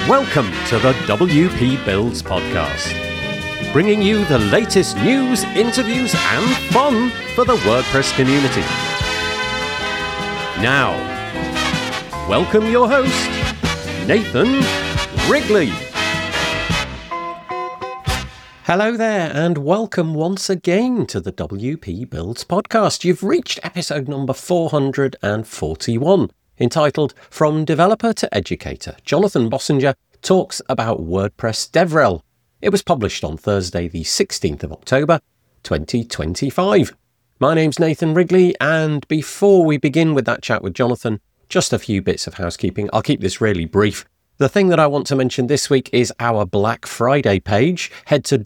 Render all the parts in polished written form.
Welcome to the WP Builds podcast, bringing you the latest news, interviews and fun for the WordPress community. Now, welcome your host, Nathan Wrigley. Hello there and welcome once again to the WP Builds podcast. You've reached episode number 441. Entitled From Developer to Educator, Jonathan Bossinger talks about WordPress DevRel. It was published on Thursday, the 16th of October, 2025. My name's Nathan Wrigley, and before we begin with that chat with Jonathan, just a few bits of housekeeping. I'll keep this really brief. The thing that I want to mention this week is our Black Friday page. Head to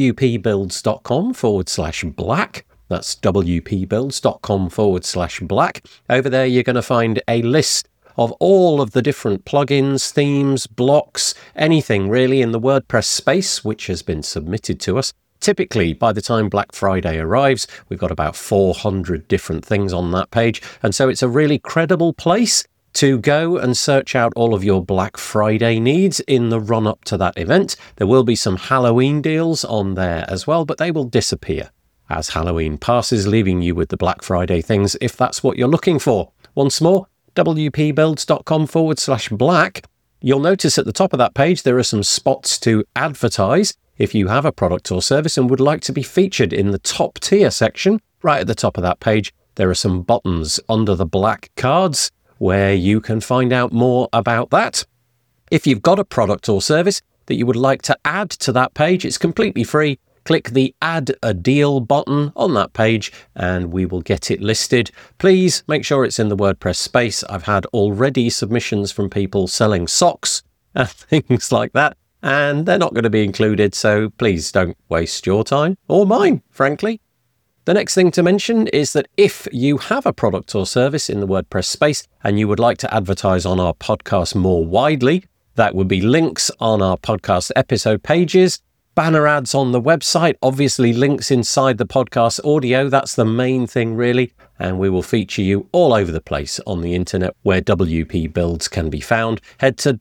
wpbuilds.com/black. That's wpbuilds.com/black. Over there, you're going to find a list of all of the different plugins, themes, blocks, anything really in the WordPress space which has been submitted to us. Typically, by the time Black Friday arrives, we've got about 400 different things on that page. And so it's a really credible place to go and search out all of your Black Friday needs in the run-up to that event. There will be some Halloween deals on there as well, but they will disappear as Halloween passes, leaving you with the Black Friday things if that's what you're looking for. Once more, wpbuilds.com/black. You'll notice at the top of that page there are some spots to advertise if you have a product or service and would like to be featured in the top tier section. Right at the top of that page, there are some buttons under the black cards where you can find out more about that. If you've got a product or service that you would like to add to that page, it's completely free. Click the Add a Deal button on that page and we will get it listed. Please make sure it's in the WordPress space. I've had already submissions from people selling socks and things like that, and they're not going to be included, so please don't waste your time or mine, frankly. The next thing to mention is that if you have a product or service in the WordPress space and you would like to advertise on our podcast more widely, that would be links on our podcast episode pages, banner ads on the website, obviously links inside the podcast audio. That's the main thing, really. And we will feature you all over the place on the internet where WP Builds can be found. Head to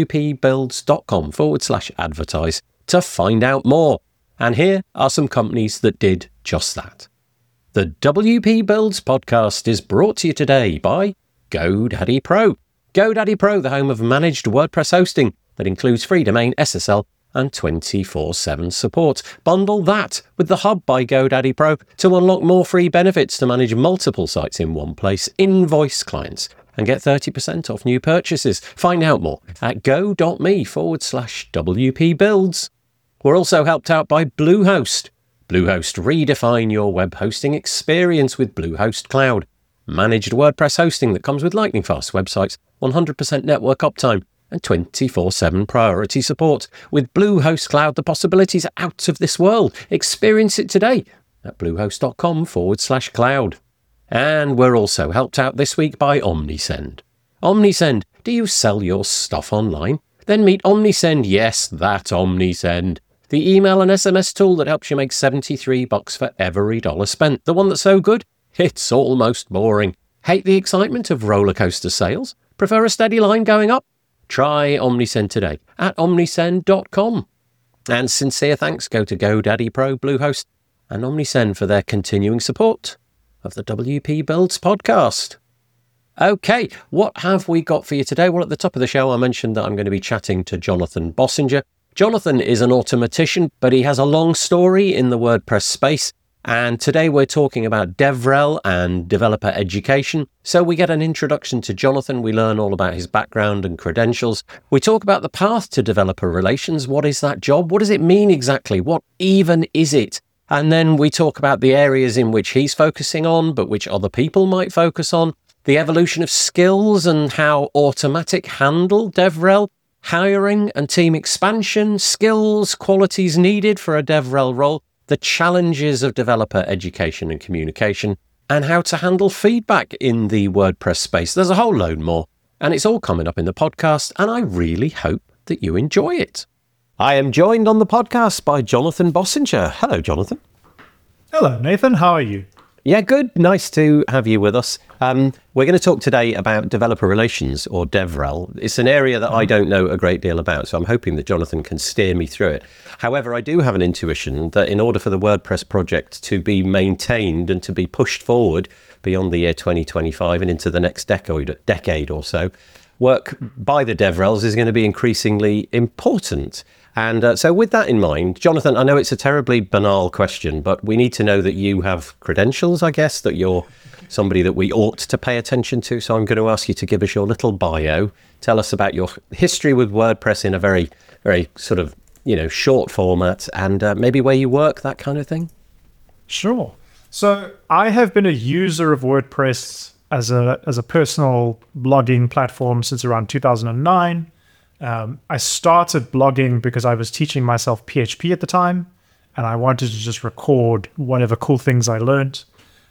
wpbuilds.com/advertise to find out more. And here are some companies that did just that. The WP Builds podcast is brought to you today by GoDaddy Pro. GoDaddy Pro, the home of managed WordPress hosting that includes free domain, SSL, and 24/7 support. Bundle that with the Hub by GoDaddy Pro to unlock more free benefits to manage multiple sites in one place, invoice clients, and get 30% off new purchases. Find out more at go.me/WP Builds. We're also helped out by Bluehost. Bluehost, redefine your web hosting experience with Bluehost Cloud. Managed WordPress hosting that comes with lightning fast websites, 100% network uptime, and 24/7 priority support. With Bluehost Cloud, the possibilities are out of this world. Experience it today at bluehost.com/cloud. And we're also helped out this week by Omnisend. Omnisend, do you sell your stuff online? Then meet Omnisend. Yes, that Omnisend. The email and SMS tool that helps you make $73 for every dollar spent. The one that's so good, it's almost boring. Hate the excitement of roller coaster sales? Prefer a steady line going up? Try Omnisend today at omnisend.com. And sincere thanks go to GoDaddy Pro, Bluehost, and Omnisend for their continuing support of the WP Builds podcast. Okay, what have we got for you today? Well, at the top of the show, I mentioned that I'm going to be chatting to Jonathan Bossinger. Jonathan is an automatician, but he has a long story in the WordPress space. And today we're talking about DevRel and developer education. So we get an introduction to Jonathan. We learn all about his background and credentials. We talk about the path to developer relations. What is that job? What does it mean exactly? What even is it? And then we talk about the areas in which he's focusing on, but which other people might focus on. The evolution of skills and how Automattic handle DevRel. Hiring and team expansion. Skills, qualities needed for a DevRel role. The challenges of developer education and communication, and how to handle feedback in the WordPress space. There's a whole load more, and it's all coming up in the podcast, and I really hope that you enjoy it. I am joined on the podcast by Jonathan Bossinger. Hello, Jonathan. Hello, Nathan. How are you? Yeah, good. Nice to have you with us. We're going to talk today about developer relations, or DevRel. It's an area that I don't know a great deal about, so I'm hoping that Jonathan can steer me through it. However, I do have an intuition that in order for the WordPress project to be maintained and to be pushed forward beyond the year 2025 and into the next decade or so, work by the DevRels is going to be increasingly important. And so with that in mind, Jonathan, I know it's a terribly banal question, but we need to know that you have credentials, I guess, that you're somebody that we ought to pay attention to. So I'm going to ask you to give us your little bio. Tell us about your history with WordPress in a very, very sort of, short format, and maybe where you work, that kind of thing. Sure. So I have been a user of WordPress as a personal blogging platform since around 2009. I started blogging because I was teaching myself PHP at the time, and I wanted to just record whatever cool things I learned.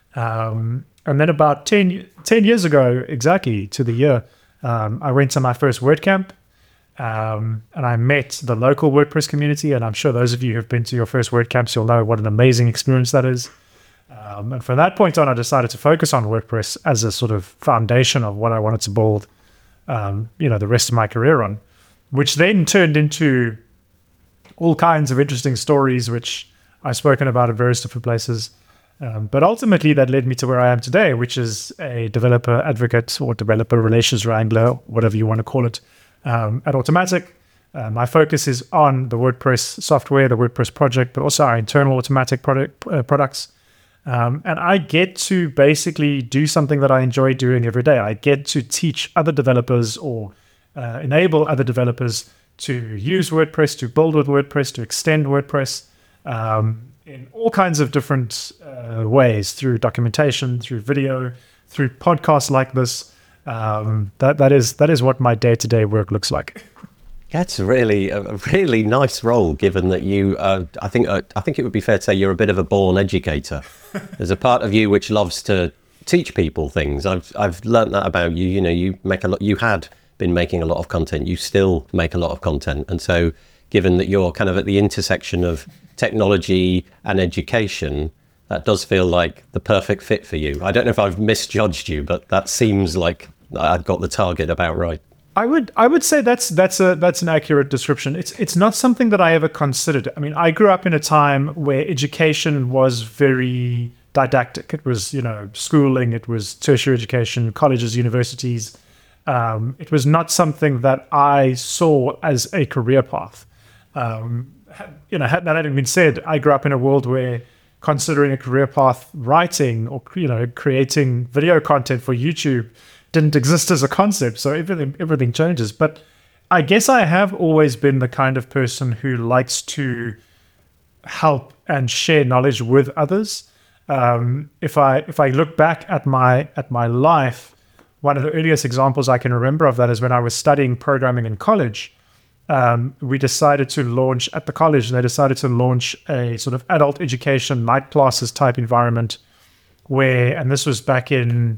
And then about 10 years ago, exactly to the year, I went to my first WordCamp, and I met the local WordPress community. And I'm sure those of you who have been to your first WordCamps, you'll know what an amazing experience that is. And from that point on, I decided to focus on WordPress as a sort of foundation of what I wanted to build, the rest of my career on, which then turned into all kinds of interesting stories, which I've spoken about at various different places. But ultimately, that led me to where I am today, which is a developer advocate or developer relations wrangler, whatever you want to call it, at Automattic. My focus is on the WordPress software, the WordPress project, but also our internal Automattic products. And I get to basically do something that I enjoy doing every day. I get to teach other developers or enable other developers to use WordPress, to build with WordPress, to extend WordPress in all kinds of different ways, through documentation, through video, through podcasts like this. That is what my day-to-day work looks like. That's a really nice role, given that you, I think it would be fair to say you're a bit of a born educator. There's a part of you which loves to teach people things. I've learned that about you. You make a lot. You had been making a lot of content. You still make a lot of content, and so given that you're kind of at the intersection of technology and education, that does feel like the perfect fit for you. I don't know if I've misjudged you, but that seems like I've got the target about right. I would say that's an accurate description. It's not something that I ever considered. I mean, I grew up in a time where education was very didactic. It was, schooling, it was tertiary education, colleges, universities. It was not something that I saw as a career path. That having been said, I grew up in a world where considering a career path writing or, creating video content for YouTube didn't exist as a concept. So everything changes. But I guess I have always been the kind of person who likes to help and share knowledge with others. If I look back at my life, one of the earliest examples I can remember of that is when I was studying programming in college. We decided to launch at the college, and they decided to launch a sort of adult education night classes type environment and this was back in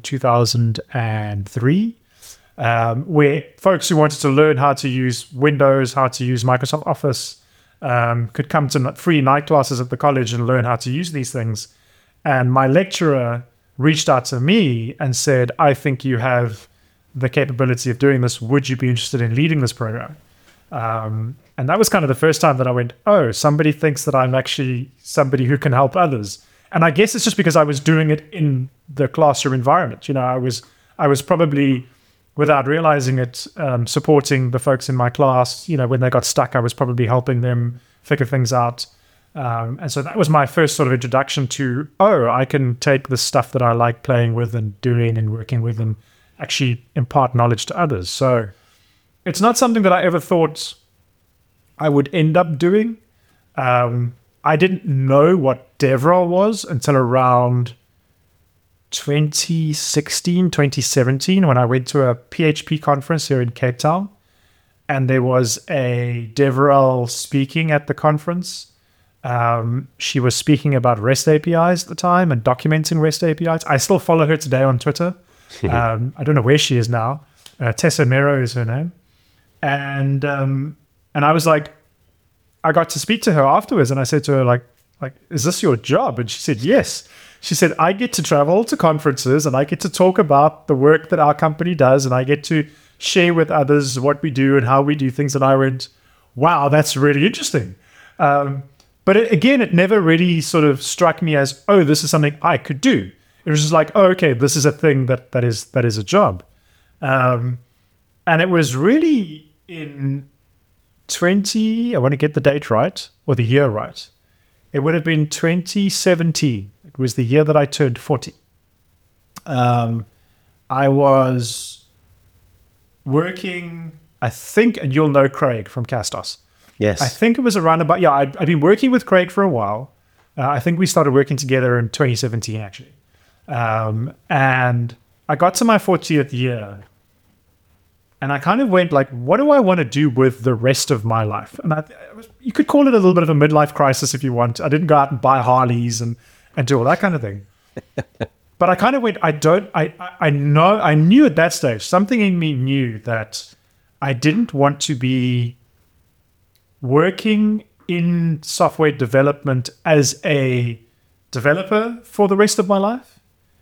2003, where folks who wanted to learn how to use Windows, how to use Microsoft Office, could come to free night classes at the college and learn how to use these things. And my lecturer reached out to me and said, I think you have the capability of doing this. Would you be interested in leading this program? And that was kind of the first time that I went, oh, somebody thinks that I'm actually somebody who can help others. And I guess it's just because I was doing it in the classroom environment. I was probably, without realizing it, supporting the folks in my class. When they got stuck, I was probably helping them figure things out. And so that was my first sort of introduction to, I can take the stuff that I like playing with and doing and working with and actually impart knowledge to others. So it's not something that I ever thought I would end up doing. I didn't know what DevRel was until around 2016, 2017, when I went to a PHP conference here in Cape Town. And there was a DevRel speaking at the conference. She was speaking about REST APIs at the time and documenting REST APIs. I still follow her today on Twitter. I don't know where she is now. Tessa Mero is her name. And I was like, I got to speak to her afterwards, and I said to her, like, is this your job? And she said, yes. She said, I get to travel to conferences and I get to talk about the work that our company does and I get to share with others what we do and how we do things. And I went, wow, that's really interesting. But it never really sort of struck me as, oh, this is something I could do. It was just like, oh, okay, this is a thing that is a job. And it was really in I want to get the date right or the year right. It would have been 2017. It was the year that I turned 40. I was working, I think, and you'll know Craig from Castos. Yes. I think it was around about, I'd been working with Craig for a while. I think we started working together in 2017, actually. And I got to my 40th year. And I kind of went like, what do I want to do with the rest of my life? And you could call it a little bit of a midlife crisis if you want. I didn't go out and buy Harleys and do all that kind of thing. But I kind of went, I knew at that stage, something in me knew that I didn't want to be working in software development as a developer for the rest of my life.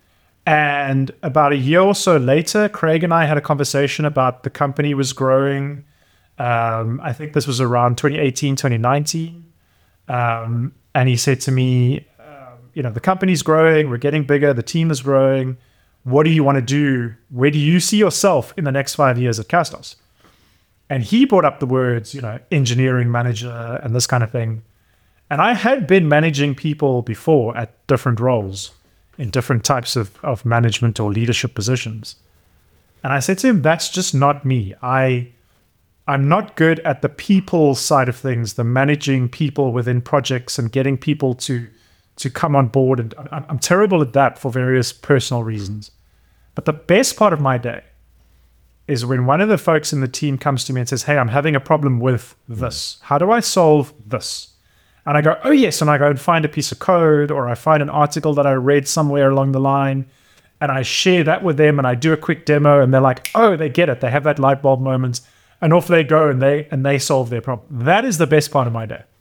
And about a year or so later, Craig and I had a conversation about the company was growing. I think this was around 2018, 2019. And he said to me, the company's growing, we're getting bigger, the team is growing. What do you want to do? Where do you see yourself in the next 5 years at Castos? And he brought up the words, engineering manager and this kind of thing. And I had been managing people before at different roles in different types of management or leadership positions. And I said to him, that's just not me. I'm not good at the people side of things, the managing people within projects and getting people to come on board. And I'm terrible at that for various personal reasons. But the best part of my day is when one of the folks in the team comes to me and says, hey, I'm having a problem with this. How do I solve this? And I go, oh, yes. And I go and find a piece of code or I find an article that I read somewhere along the line and I share that with them and I do a quick demo and they're like, oh, they get it. They have that light bulb moment and off they go and they solve their problem. That is the best part of my day.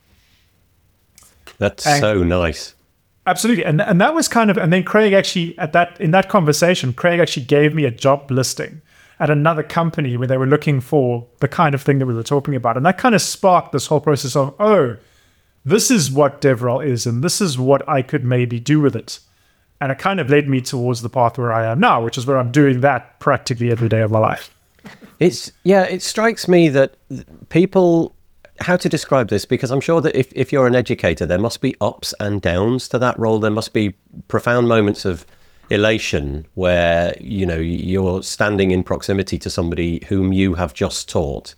That's so nice. Absolutely. And that was kind of, and then Craig actually in that conversation, Craig actually gave me a job listing at another company where they were looking for the kind of thing that we were talking about. And that kind of sparked this whole process of, oh, this is what DevRel is, and this is what I could maybe do with it. And it kind of led me towards the path where I am now, which is where I'm doing that practically every day of my life. It strikes me that people, how to describe this, because I'm sure that if you're an educator, there must be ups and downs to that role. There must be profound moments of elation where, you're standing in proximity to somebody whom you have just taught.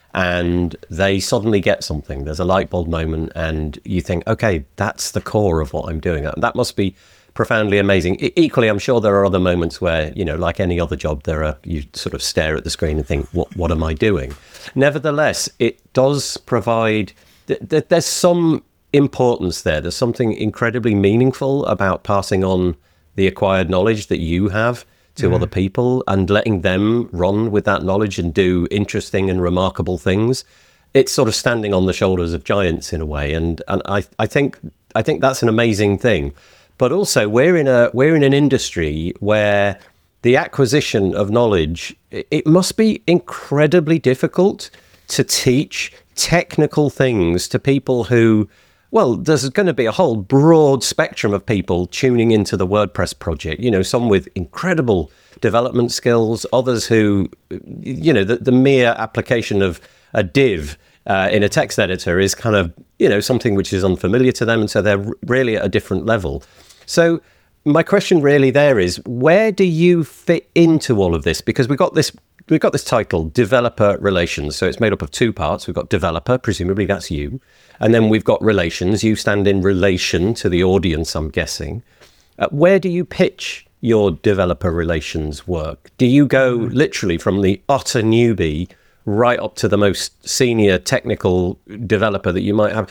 And they suddenly get something. There's a light bulb moment and you think, okay, that's the core of what I'm doing. That must be profoundly amazing. Equally, I'm sure there are other moments where, like any other job, you sort of stare at the screen and think, what am I doing? Nevertheless, it does provide, there's some importance there. There's something incredibly meaningful about passing on the acquired knowledge that you have to other people and letting them run with that knowledge and do interesting and remarkable things. It's sort of standing on the shoulders of giants in a way. And I think that's an amazing thing. But also we're in an industry where the acquisition of knowledge, it must be incredibly difficult to teach technical things to people who, well, there's going to be a whole broad spectrum of people tuning into the WordPress project, some with incredible development skills, others who, the mere application of a div in a text editor is kind of, something which is unfamiliar to them. And so they're really at a different level. So my question really there is, where do you fit into all of this? Because we've got this title, Developer Relations. So it's made up of two parts. We've got developer, presumably that's you. And then we've got relations. You stand in relation to the audience, I'm guessing. Where do you pitch your developer relations work? Do you go literally from the utter newbie right up to the most senior technical developer that you might have?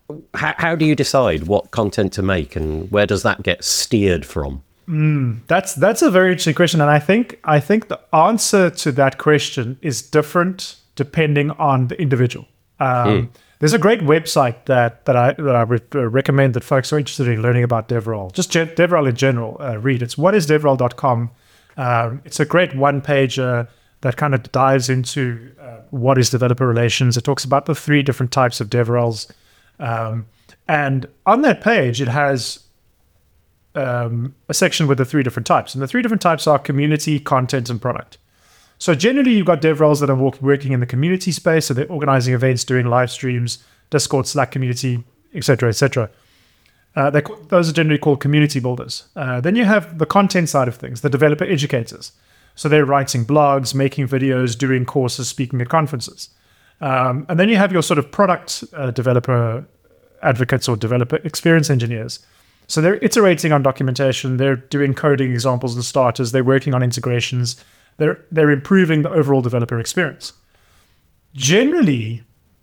How do you decide what content to make and where does that get steered from? That's a very interesting question. And I think the answer to that question is different depending on the individual. There's a great website that I would recommend that folks who are interested in learning about DevRel, just DevRel in general, read. It's whatisdevrel.com. It's a great one-pager that kind of dives into what is developer relations. It talks about the 3 different types of DevRels. And on that page, it has a section with the 3 different types. And the 3 different types are community, content, and product. So generally, you've got DevRels that are working in the community space. So they're organizing events, doing live streams, Discord, Slack community, etc., etc. Those are generally called community builders. Then you have the content side of things, the developer educators. So they're writing blogs, making videos, doing courses, speaking at conferences. And then you have your sort of product developer advocates or developer experience engineers. So they're iterating on documentation, they're doing coding examples and starters, they're working on integrations, they're improving the overall developer experience. Generally,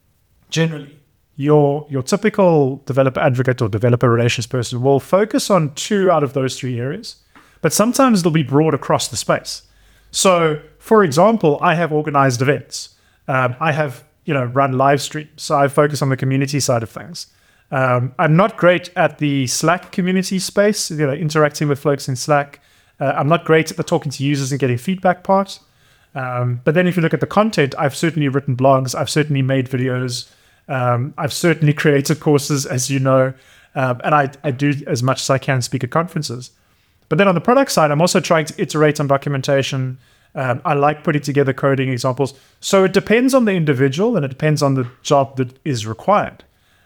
your typical developer advocate or developer relations person will focus on 2 out of those 3 areas, but sometimes they'll be broad across the space. So, for example, I have organized events. I have run live streams, so I focus on the community side of things. I'm not great at the Slack community space, interacting with folks in Slack. I'm not great at the talking to users and getting feedback part. But then if you look at the content, I've certainly written blogs. I've certainly made videos. I've certainly created courses, as you know. And I do as much as I can speak at conferences. But then on the product side, I'm also trying to iterate on documentation. I like putting together coding examples. So it depends on the individual and it depends on the job that is required.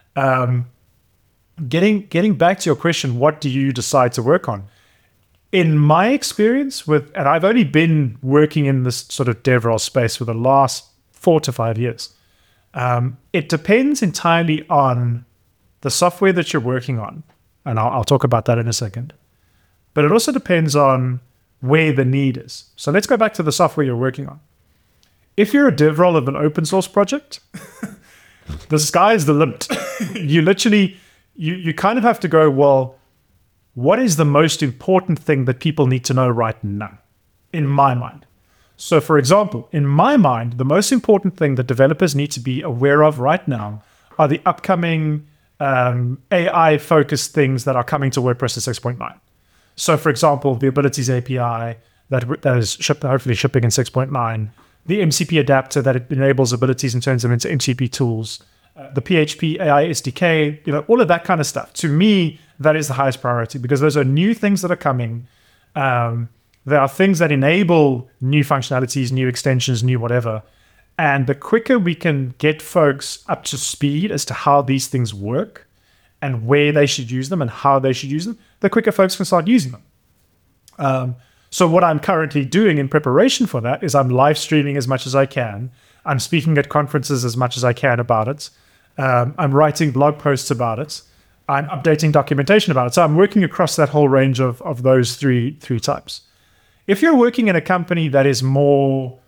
Getting back to your question, what do you decide to work on? In my experience and I've only been working in this sort of DevRel space for the last 4 to 5 years. It depends entirely on the software that you're working on. And I'll talk about that in a second. But it also depends on where the need is. So let's go back to the software you're working on. If you're a DevRel of an open source project, the sky's the limit. You kind of have to go, well, what is the most important thing that people need to know right now, in my mind? So, for example, in my mind, the most important thing that developers need to be aware of right now are the upcoming AI-focused things that are coming to WordPress 6.9. So, for example, the Abilities API that is hopefully shipping in 6.9, the MCP adapter that it enables abilities and turns them into MCP tools, the PHP AI SDK, all of that kind of stuff. To me, that is the highest priority because those are new things that are coming. There are things that enable new functionalities, new extensions, new whatever. And the quicker we can get folks up to speed as to how these things work and where they should use them and how they should use them, the quicker folks can start using them. So what I'm currently doing in preparation for that is I'm live streaming as much as I can. I'm speaking at conferences as much as I can about it. I'm writing blog posts about it. I'm updating documentation about it. So I'm working across that whole range of those three types. If you're working in a company that is more,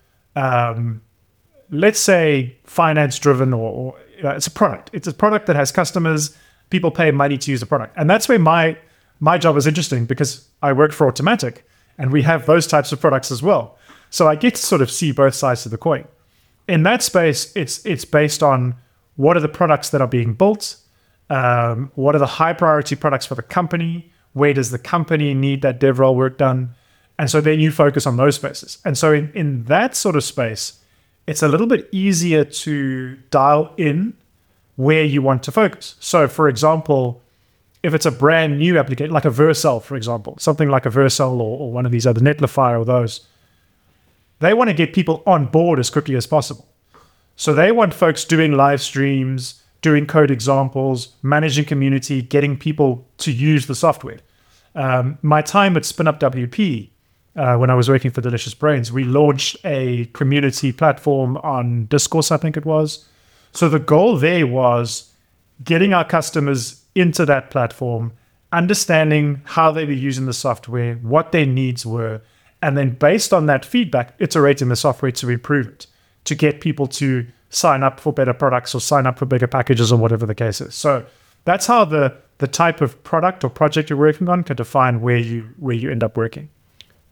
let's say, finance-driven or it's a product. It's a product that has customers. People pay money to use the product. And that's where my job is interesting because I work for Automattic and we have those types of products as well. So I get to sort of see both sides of the coin. In that space, it's based on what are the products that are being built, what are the high priority products for the company, where does the company need that DevRel work done, and so then you focus on those spaces. And so in that sort of space, it's a little bit easier to dial in where you want to focus. So for example, if it's a brand new application, like a Vercel, for example, something like a Vercel or one of these other Netlify or those, they want to get people on board as quickly as possible. So they want folks doing live streams, doing code examples, managing community, getting people to use the software. My time at SpinUp WP, when I was working for Delicious Brains, we launched a community platform on Discourse, I think it was. So the goal there was getting our customers into that platform, understanding how they were using the software, what their needs were, and then based on that feedback, iterating the software to improve it, to get people to sign up for better products or sign up for bigger packages or whatever the case is. So that's how the type of product or project you're working on can define where you end up working.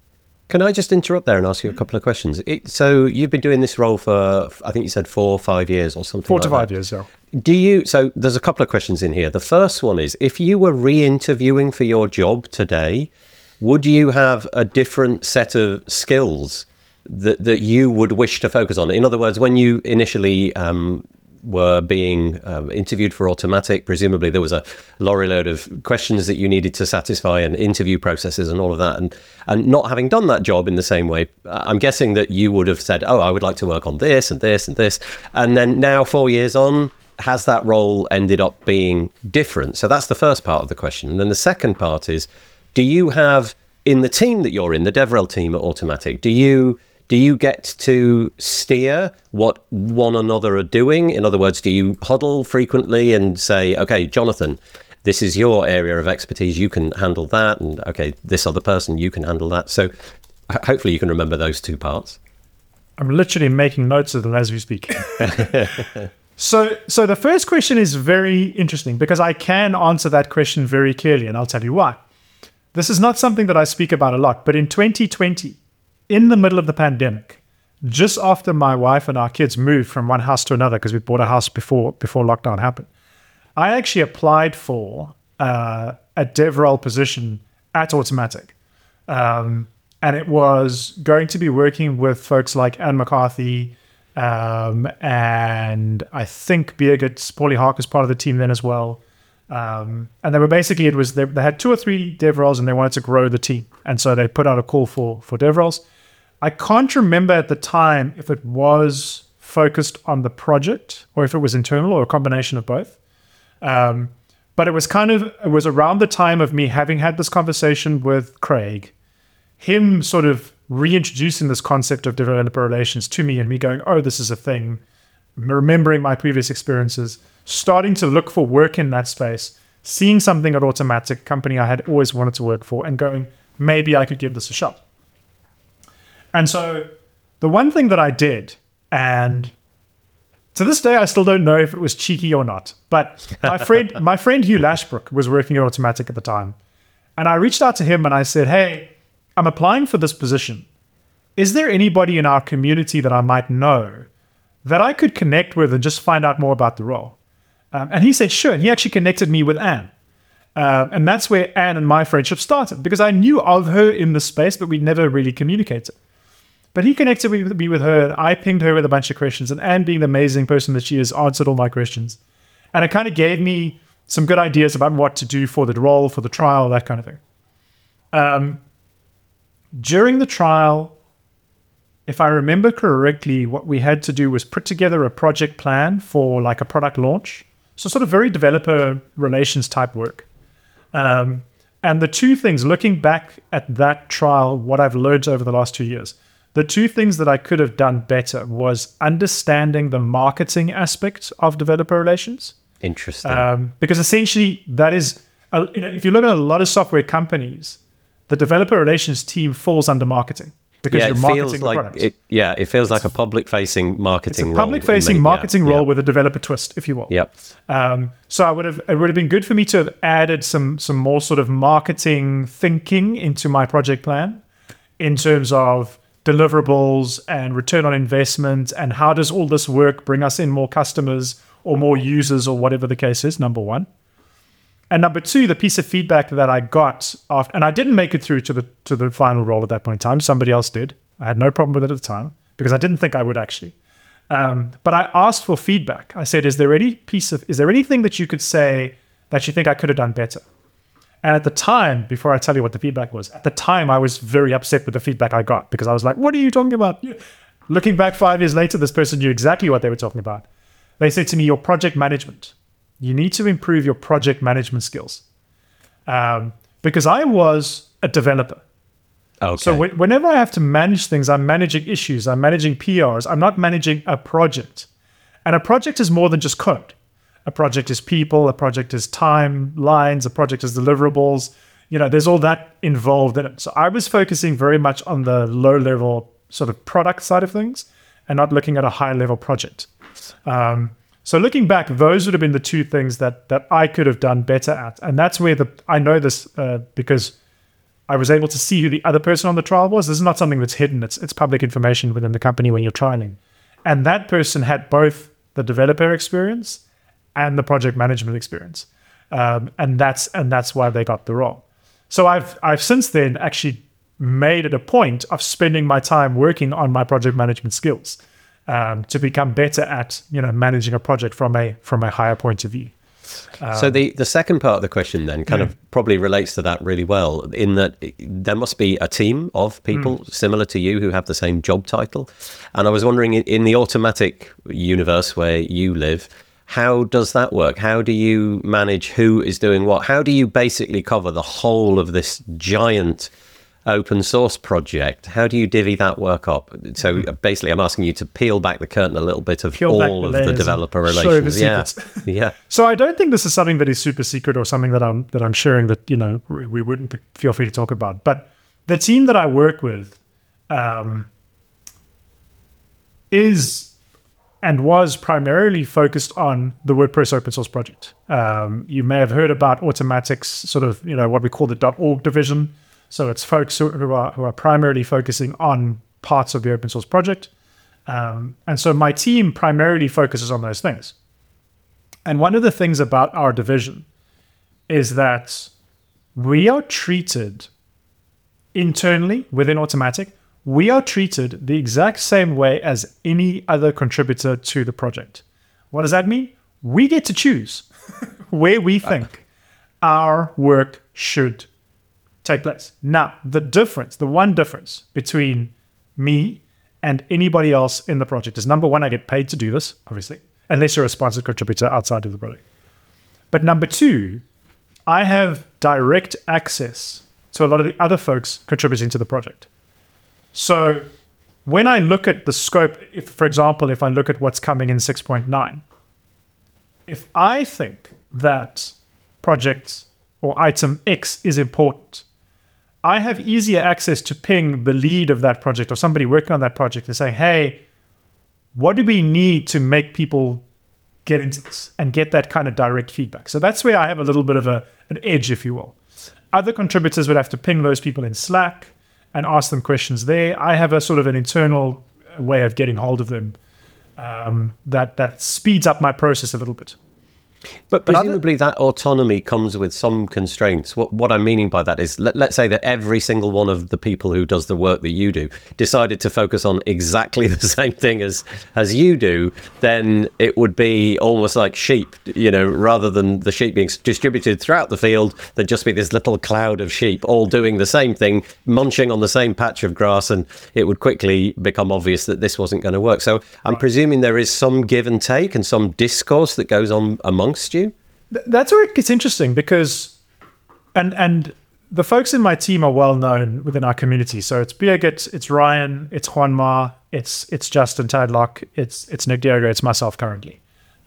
Can I just interrupt there and ask you a couple of questions? So you've been doing this role for, I think you said 4 or 5 years or something. 4 to 5 years, yeah. So there's a couple of questions in here. The first one is, if you were re-interviewing for your job today, would you have a different set of skills that you would wish to focus on? In other words, when you initially were being interviewed for Automattic, presumably there was a lorry load of questions that you needed to satisfy and interview processes and all of that. And not having done that job in the same way, I'm guessing that you would have said, oh, I would like to work on this and this and this. And then now 4 years on, has that role ended up being different? So that's the first part of the question. And then the second part is, do you have, in the team that you're in, the DevRel team at Automattic, do you get to steer what one another are doing? In other words, do you huddle frequently and say, okay, Jonathan, this is your area of expertise, you can handle that, and okay, this other person, you can handle that. So hopefully you can remember those two parts. I'm literally making notes of them as we speak. So the first question is very interesting because I can answer that question very clearly, and I'll tell you why. This is not something that I speak about a lot, but in 2020, in the middle of the pandemic, just after my wife and our kids moved from one house to another, because we bought a house before lockdown happened, I actually applied for a DevRel position at Automattic. And it was going to be working with folks like Anne McCarthy, and I think Birgit Paulie Hark was part of the team then as well. And they were basically, they had 2 or 3 DevRels and they wanted to grow the team. And so they put out a call for DevRels. I can't remember at the time if it was focused on the project or if it was internal or a combination of both. But it was around the time of me having had this conversation with Craig, him sort of reintroducing this concept of developer relations to me and me going, oh, this is a thing, remembering my previous experiences, starting to look for work in that space, seeing something at Automattic, a company I had always wanted to work for, and going, maybe I could give this a shot. And so the one thing that I did, and to this day, I still don't know if it was cheeky or not, but my friend Hugh Lashbrook was working at Automattic at the time. And I reached out to him and I said, hey, I'm applying for this position. Is there anybody in our community that I might know that I could connect with and just find out more about the role? And he said, sure. And he actually connected me with Anne. And that's where Anne and my friendship started, because I knew of her in the space, but we never really communicated. But he connected me with her. I pinged her with a bunch of questions, and Anne, being the amazing person that she is, answered all my questions. And it kind of gave me some good ideas about what to do for the role, for the trial, that kind of thing. During the trial, if I remember correctly, what we had to do was put together a project plan for like a product launch. So sort of very developer relations type work. And the two things, looking back at that trial, what I've learned over the last 2 years, the two things that I could have done better was understanding the marketing aspect of developer relations. Interesting. Because essentially that is, if you look at a lot of software companies, the developer relations team falls under marketing. Because you're marketing the product. It feels like a public-facing marketing role. It's a public-facing marketing role with a developer twist, if you will. Yep. So it would have been good for me to have added some more sort of marketing thinking into my project plan in terms of deliverables and return on investment and how does all this work bring us in more customers or more users or whatever the case is, number one. And number two, the piece of feedback that I got after, and I didn't make it through to the final role at that point in time. Somebody else did. I had no problem with it at the time because I didn't think I would actually. But I asked for feedback. I said, is there anything that you could say that you think I could have done better? And at the time, before I tell you what the feedback was, at the time I was very upset with the feedback I got because I was like, what are you talking about? Looking back 5 years later, this person knew exactly what they were talking about. They said to me, your project management. You need to improve your project management skills. Because I was a developer. Okay. So whenever I have to manage things, I'm managing issues, I'm managing PRs, I'm not managing a project. And a project is more than just code. A project is people, a project is timelines, a project is deliverables. There's all that involved in it. So I was focusing very much on the low level sort of product side of things and not looking at a high level project. So looking back, those would have been the two things that I could have done better at. And that's where I know this because I was able to see who the other person on the trial was. This is not something that's hidden. It's public information within the company when you're trialing. And that person had both the developer experience and the project management experience. And that's why they got the role. So I've since then actually made it a point of spending my time working on my project management skills to become better at managing a project from a higher point of view. So the second part of the question then kind of probably relates to that really well, in that there must be a team of people similar to you who have the same job title. And I was wondering, in the Automattic universe where you live, how does that work? How do you manage who is doing what? How do you basically cover the whole of this giant open source project? How do you divvy that work up? So basically, I'm asking you to peel back the curtain a little bit of all of the developer relations. Yeah. So I don't think this is something that is super secret or something that I'm sharing that we wouldn't feel free to talk about. But the team that I work with is and was primarily focused on the WordPress open source project. You may have heard about Automattic's sort of what we call the .org division. So it's folks who are primarily focusing on parts of the open source project. And so my team primarily focuses on those things. And one of the things about our division is that we are treated internally within Automattic, we are treated the exact same way as any other contributor to the project. What does that mean? We get to choose where we think our work should take place. Now, the one difference between me and anybody else in the project is, number one, I get paid to do this, obviously, unless you're a sponsored contributor outside of the project. But number two, I have direct access to a lot of the other folks contributing to the project. So when I look at the scope, for example, if I look at what's coming in 6.9, if I think that project or item X is important, I have easier access to ping the lead of that project or somebody working on that project and say, hey, what do we need to make people get into this and get that kind of direct feedback? So that's where I have a little bit of an edge, if you will. Other contributors would have to ping those people in Slack and ask them questions there. I have a sort of an internal way of getting hold of them that speeds up my process a little bit. But presumably that autonomy comes with some constraints. What I'm meaning by that is, let's say that every single one of the people who does the work that you do decided to focus on exactly the same thing as you do, then it would be almost like sheep, rather than the sheep being distributed throughout the field, there'd just be this little cloud of sheep all doing the same thing, munching on the same patch of grass, and it would quickly become obvious that this wasn't going to work. So I'm presuming there is some give and take and some discourse that goes on amongst you. That's where it gets interesting, because and the folks in my team are well known within our community. So it's Birgit, it's Ryan, it's Juanma, it's Justin Tadlock, it's Nick Diogo, it's myself currently.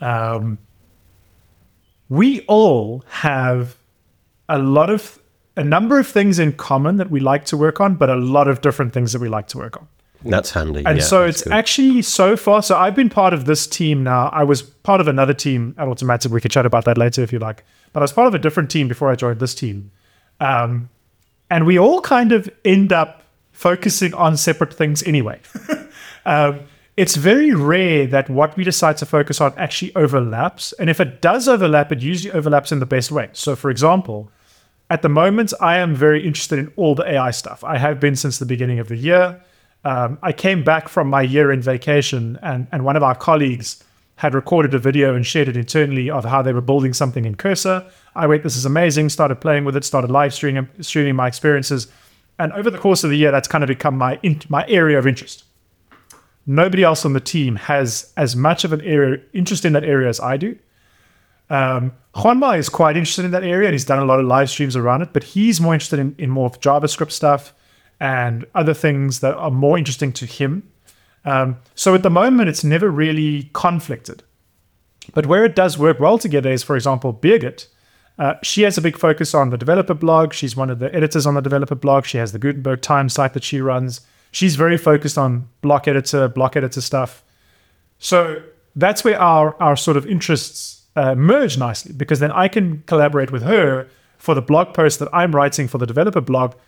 We all have a number of things in common that we like to work on, but a lot of different things that we like to work on. That's handy. And so it's good. Actually so far, so I've been part of this team now. I was part of another team at Automattic. We could chat about that later if you like. But I was part of a different team before I joined this team. And we all kind of end up focusing on separate things anyway. It's very rare that what we decide to focus on actually overlaps. And if it does overlap, it usually overlaps in the best way. So for example, at the moment, I am very interested in all the AI stuff. I have been since the beginning of the year. I came back from my year-end vacation, and one of our colleagues had recorded a video and shared it internally of how they were building something in Cursor. I went, this is amazing, started playing with it, started live streaming my experiences. And over the course of the year, that's kind of become my area of interest. Nobody else on the team has as much of an interest in that area as I do. Juanma is quite interested in that area, and he's done a lot of live streams around it, but he's more interested in more of JavaScript stuff and other things that are more interesting to him. So at the moment, it's never really conflicted. But where it does work well together is, for example, Birgit. She has a big focus on the developer blog. She's one of the editors on the developer blog. She has the Gutenberg Times site that she runs. She's very focused on block editor stuff. So that's where our sort of interests merge nicely, because then I can collaborate with her for the blog post that I'm writing for the developer blog.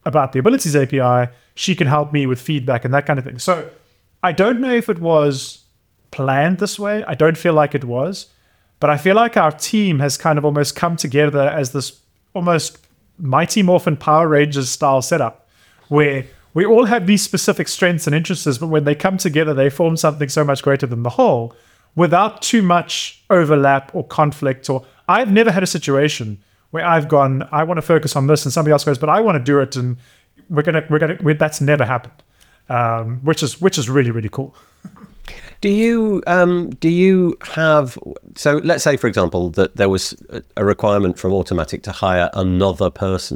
about the Abilities API. She can help me with feedback and that kind of thing. So I don't know if it was planned this way. I don't feel like it was, but I feel like our team has kind of almost come together as this almost Mighty Morphin Power Rangers style setup where we all have these specific strengths and interests, but when they come together, they form something so much greater than the whole without too much overlap or conflict. Or I've never had a situation where I've gone, I want to focus on this, and somebody else goes, but I want to do it, and that's never happened, which is really, really cool. Do you have, so let's say, for example, that there was a requirement from Automattic to hire another person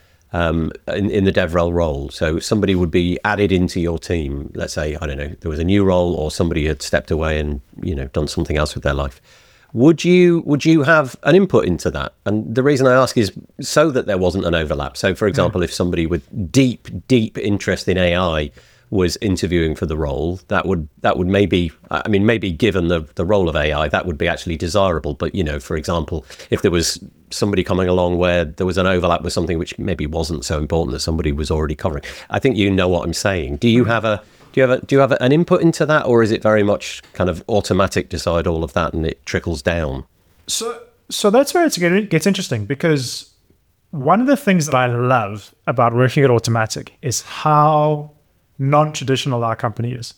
in the DevRel role. So somebody would be added into your team. Let's say, I don't know, there was a new role or somebody had stepped away and, done something else with their life. Would you have an input into that? And the reason I ask is so that there wasn't an overlap. So, for example, if somebody with deep interest in AI was interviewing for the role, that would maybe given the role of AI, that would be actually desirable. But, for example, if there was somebody coming along where there was an overlap with something which maybe wasn't so important that somebody was already covering. I think you know what I'm saying. Do you have an input into that, or is it very much kind of Automattic decide all of that and it trickles down? So that's where it gets interesting, because one of the things that I love about working at Automattic is how non-traditional our company is.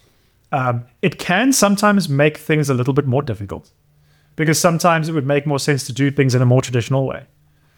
It can sometimes make things a little bit more difficult, because sometimes it would make more sense to do things in a more traditional way.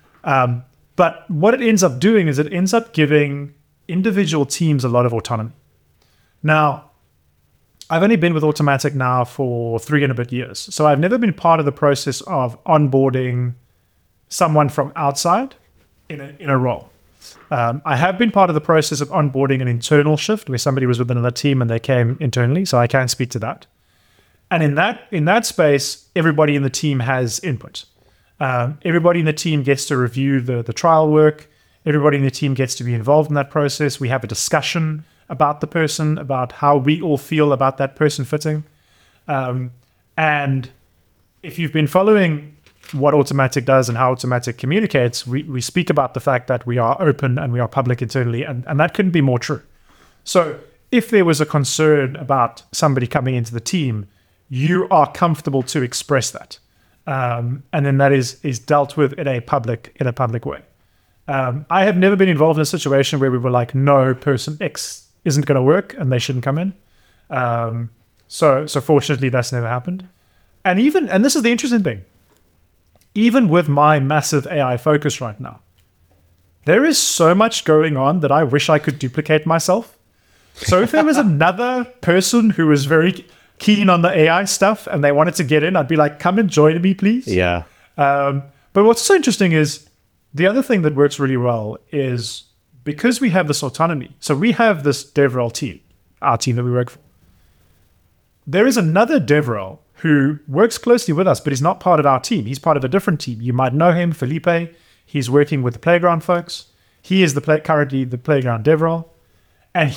But what it ends up doing is it ends up giving individual teams a lot of autonomy. Now, I've only been with Automattic now for 3 and a bit years. So I've never been part of the process of onboarding someone from outside in a role. I have been part of the process of onboarding an internal shift where somebody was with another team and they came internally. So I can speak to that. And in that space, everybody in the team has input. Everybody in the team gets to review the trial work. Everybody in the team gets to be involved in that process. We have a discussion about the person, about how we all feel about that person fitting. And if you've been following what Automattic does and how Automattic communicates, we speak about the fact that we are open and we are public internally, and that couldn't be more true. So if there was a concern about somebody coming into the team, you are comfortable to express that. And then that is dealt with in a public way. I have never been involved in a situation where we were like, no, person X isn't going to work and they shouldn't come in. So fortunately, that's never happened. And this is the interesting thing, even with my massive AI focus right now, there is so much going on that I wish I could duplicate myself. So if there was another person who was very keen on the AI stuff and they wanted to get in, I'd be like, come and join me, please. Yeah. But what's so interesting is the other thing that works really well is because we have this autonomy. So we have this DevRel team, our team that we work for. There is another DevRel who works closely with us, but he's not part of our team. He's part of a different team. You might know him, Felipe. He's working with the Playground folks. He is currently the Playground DevRel. And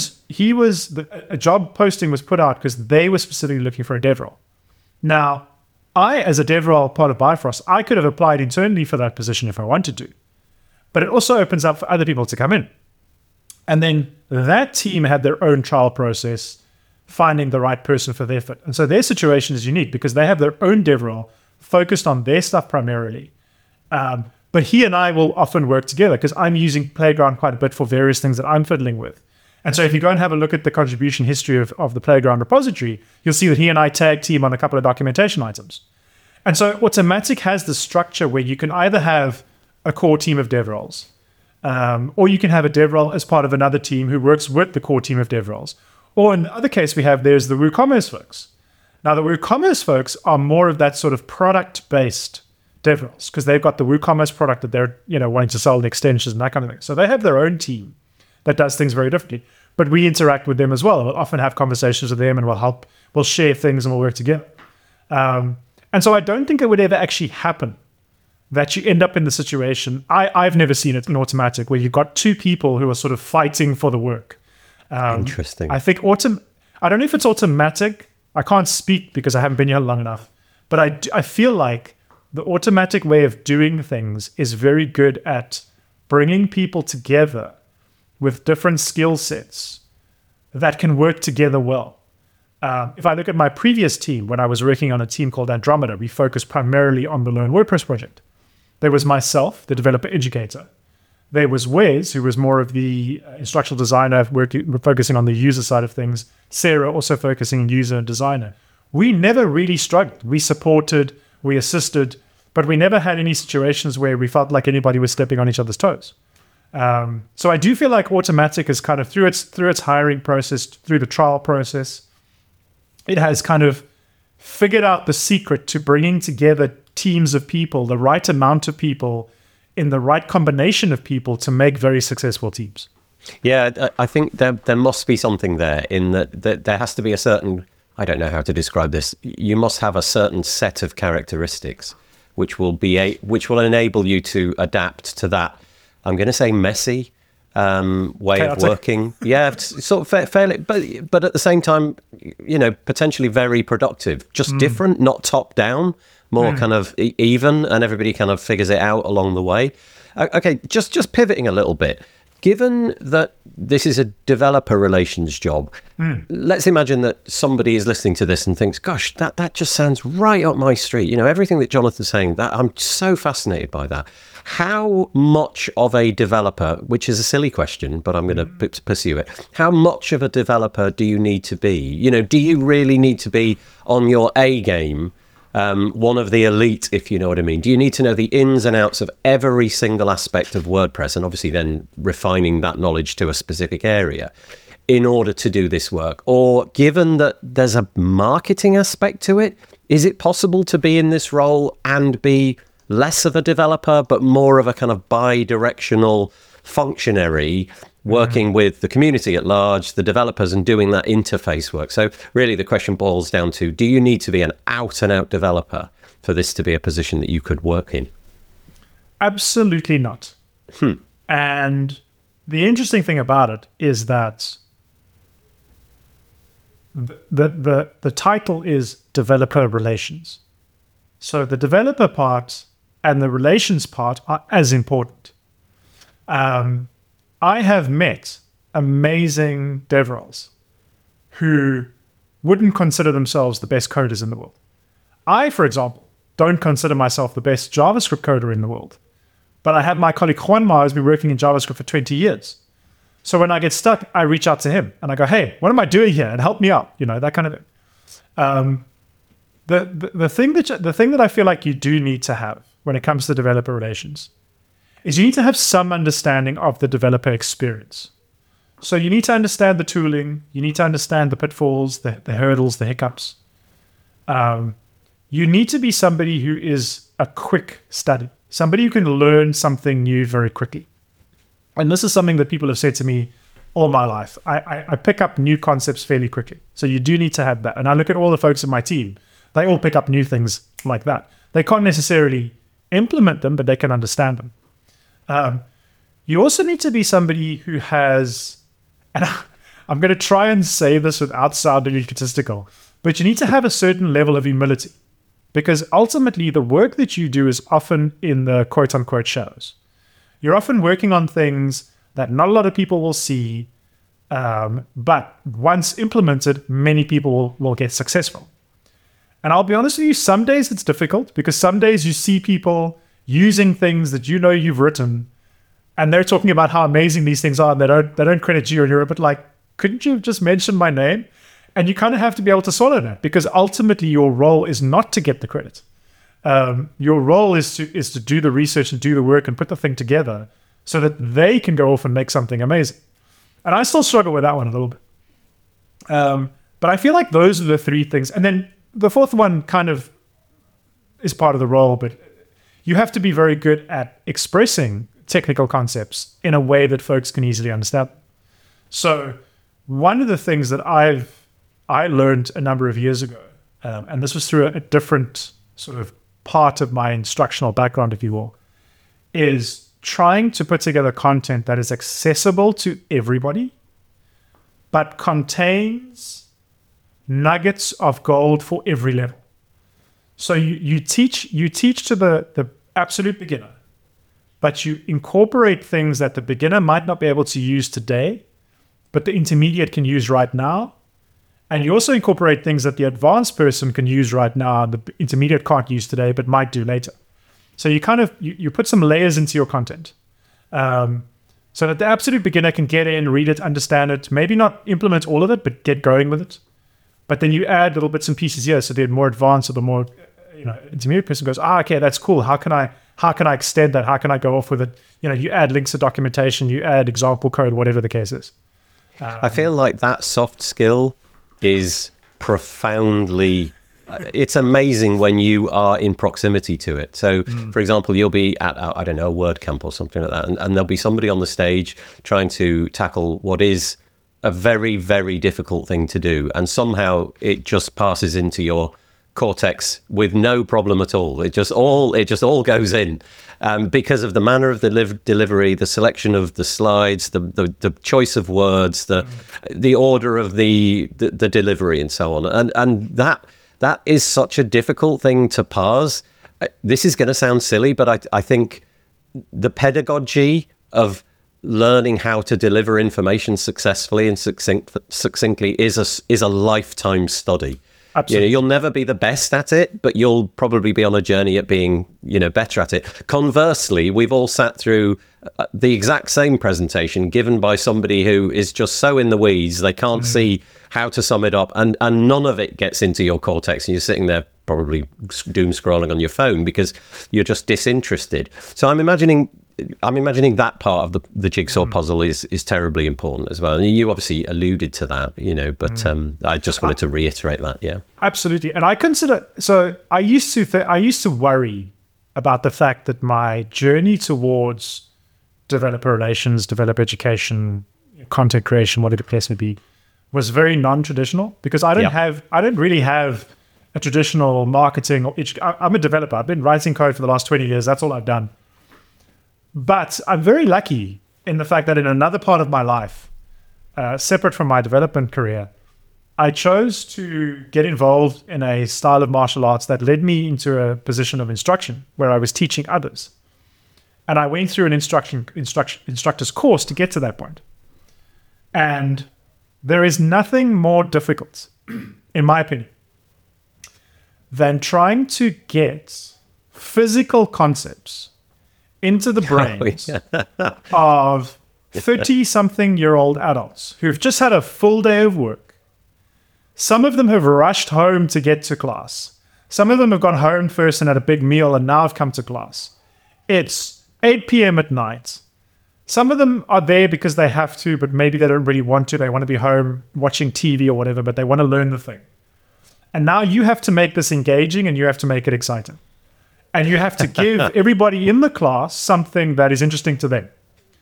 a job posting was put out because they were specifically looking for a DevRel. Now, I, as a DevRel part of Bifrost, I could have applied internally for that position if I wanted to. But it also opens up for other people to come in. And then that team had their own trial process, finding the right person for their fit. And so their situation is unique because they have their own DevRel focused on their stuff primarily. But he and I will often work together because I'm using Playground quite a bit for various things that I'm fiddling with. And so if you go and have a look at the contribution history of the Playground repository, you'll see that he and I tag team on a couple of documentation items. And so Automattic has the structure where you can either have a core team of DevRels, or you can have a DevRel as part of another team who works with the core team of DevRels. Or in the other case there's the WooCommerce folks. Now the WooCommerce folks are more of that sort of product-based DevRels because they've got the WooCommerce product that they're wanting to sell the extensions and that kind of thing. So they have their own team that does things very differently. But we interact with them as well. We'll often have conversations with them and we'll share things and we'll work together. And so I don't think it would ever actually happen that you end up in the situation. I've never seen it in Automattic where you've got two people who are sort of fighting for the work. Interesting. I think I don't know if it's Automattic. I can't speak because I haven't been here long enough. But I feel like the Automattic way of doing things is very good at bringing people together with different skill sets that can work together well. If I look at my previous team, when I was working on a team called Andromeda, we focused primarily on the Learn WordPress project. There was myself, the developer educator. There was Wes, who was more of the instructional designer, focusing on the user side of things. Sarah also focusing on user and designer. We never really struggled. We supported, we assisted, but we never had any situations where we felt like anybody was stepping on each other's toes. So I do feel like Automattic is kind of through its hiring process, through the trial process, it has kind of figured out the secret to bringing together teams of people, the right amount of people, in the right combination of people to make very successful teams. Yeah, I think there must be something there in that there has to be a certain, I don't know how to describe this, you must have a certain set of characteristics which will enable you to adapt to that, I'm going to say messy way of working. Yeah, sort of fairly, but at the same time, potentially very productive. Just different, not top down, more kind of even, and everybody kind of figures it out along the way. Okay, just pivoting a little bit. Given that this is a developer relations job, let's imagine that somebody is listening to this and thinks, gosh, that just sounds right up my street. Everything that Jonathan's saying, that I'm so fascinated by that. How much of a developer, which is a silly question, but I'm going to pursue it. How much of a developer do you need to be? Do you really need to be on your A game? One of the elite, if you know what I mean. Do you need to know the ins and outs of every single aspect of WordPress, and obviously then refining that knowledge to a specific area in order to do this work? Or given that there's a marketing aspect to it, is it possible to be in this role and be less of a developer, but more of a kind of bi-directional functionary working with the community at large, the developers, and doing that interface work? So really the question boils down to, do you need to be an out-and-out developer for this to be a position that you could work in? Absolutely not. And the interesting thing about it is that the title is developer relations. So the developer part and the relations part are as important. I have met amazing DevRels who wouldn't consider themselves the best coders in the world. I, for example, don't consider myself the best JavaScript coder in the world. But I have my colleague Juanma who's been working in JavaScript for 20 years. So when I get stuck, I reach out to him and I go, hey, what am I doing here? And help me out, that kind of thing. The thing that I feel like you do need to have when it comes to developer relations is you need to have some understanding of the developer experience. So you need to understand the tooling, you need to understand the pitfalls, the hurdles, the hiccups. You need to be somebody who is a quick study, somebody who can learn something new very quickly. And this is something that people have said to me all my life. I pick up new concepts fairly quickly. So you do need to have that. And I look at all the folks in my team, they all pick up new things like that. They can't necessarily implement them, but they can understand them. You also need to be somebody who has, and I'm going to try and say this without sounding egotistical, but you need to have a certain level of humility, because ultimately the work that you do is often in the quote unquote shadows. You're often working on things that not a lot of people will see, but once implemented, many people will get successful. And I'll be honest with you, some days it's difficult because some days you see people using things that you've written, and they're talking about how amazing these things are, and they don't credit you, and you're a bit like, couldn't you have just mentioned my name? And you kind of have to be able to swallow that, because ultimately your role is not to get the credit. Your role is to do the research and do the work and put the thing together so that they can go off and make something amazing. And I still struggle with that one a little bit. But I feel like those are the three things. And then the fourth one kind of is part of the role, but you have to be very good at expressing technical concepts in a way that folks can easily understand. So one of the things that I learned a number of years ago, and this was through a different sort of part of my instructional background, if you will, is trying to put together content that is accessible to everybody, but contains nuggets of gold for every level. So you teach to the absolute beginner, but you incorporate things that the beginner might not be able to use today, but the intermediate can use right now. And you also incorporate things that the advanced person can use right now, and the intermediate can't use today, but might do later. So you kind of, you put some layers into your content. So that the absolute beginner can get in, read it, understand it, maybe not implement all of it, but get going with it. But then you add little bits and pieces here, so the more advanced or the more intermediate person goes, okay, that's cool. How can I extend that? How can I go off with it? You add links to documentation, you add example code, whatever the case is. I feel like that soft skill is profoundly... It's amazing when you are in proximity to it. So, for example, you'll be at, I don't know, a WordCamp or something like that, and there'll be somebody on the stage trying to tackle what is a very, very difficult thing to do, and somehow it just passes into your cortex with no problem at all. It just all goes in, because of the manner of the delivery, the selection of the slides, the choice of words, the order of the delivery, and so on, and that is such a difficult thing to parse. This is going to sound silly, but I think the pedagogy of learning how to deliver information successfully and succinctly is a lifetime study. Absolutely. You'll never be the best at it, but you'll probably be on a journey at being, better at it. Conversely, we've all sat through the exact same presentation given by somebody who is just so in the weeds, they can't see how to sum it up, and none of it gets into your cortex, and you're sitting there probably doom scrolling on your phone because you're just disinterested. So I'm imagining that part of the jigsaw puzzle is terribly important as well. And you obviously alluded to that, but I just wanted to reiterate that. Yeah, absolutely. And I consider, I used to worry about the fact that my journey towards developer relations, developer education, content creation, whatever the case may be, was very non-traditional, because I don't really have a traditional marketing. I'm a developer. I've been writing code for the last 20 years. That's all I've done. But I'm very lucky in the fact that in another part of my life, separate from my development career, I chose to get involved in a style of martial arts that led me into a position of instruction where I was teaching others. And I went through an instructor's course to get to that point. And there is nothing more difficult, in my opinion, than trying to get physical concepts into the brains of 30-something-year-old adults who've just had a full day of work. Some of them have rushed home to get to class. Some of them have gone home first and had a big meal and now have come to class. It's 8 p.m. at night. Some of them are there because they have to, but maybe they don't really want to. They want to be home watching TV or whatever, but they want to learn the thing. And now you have to make this engaging and you have to make it exciting. And you have to give everybody in the class something that is interesting to them.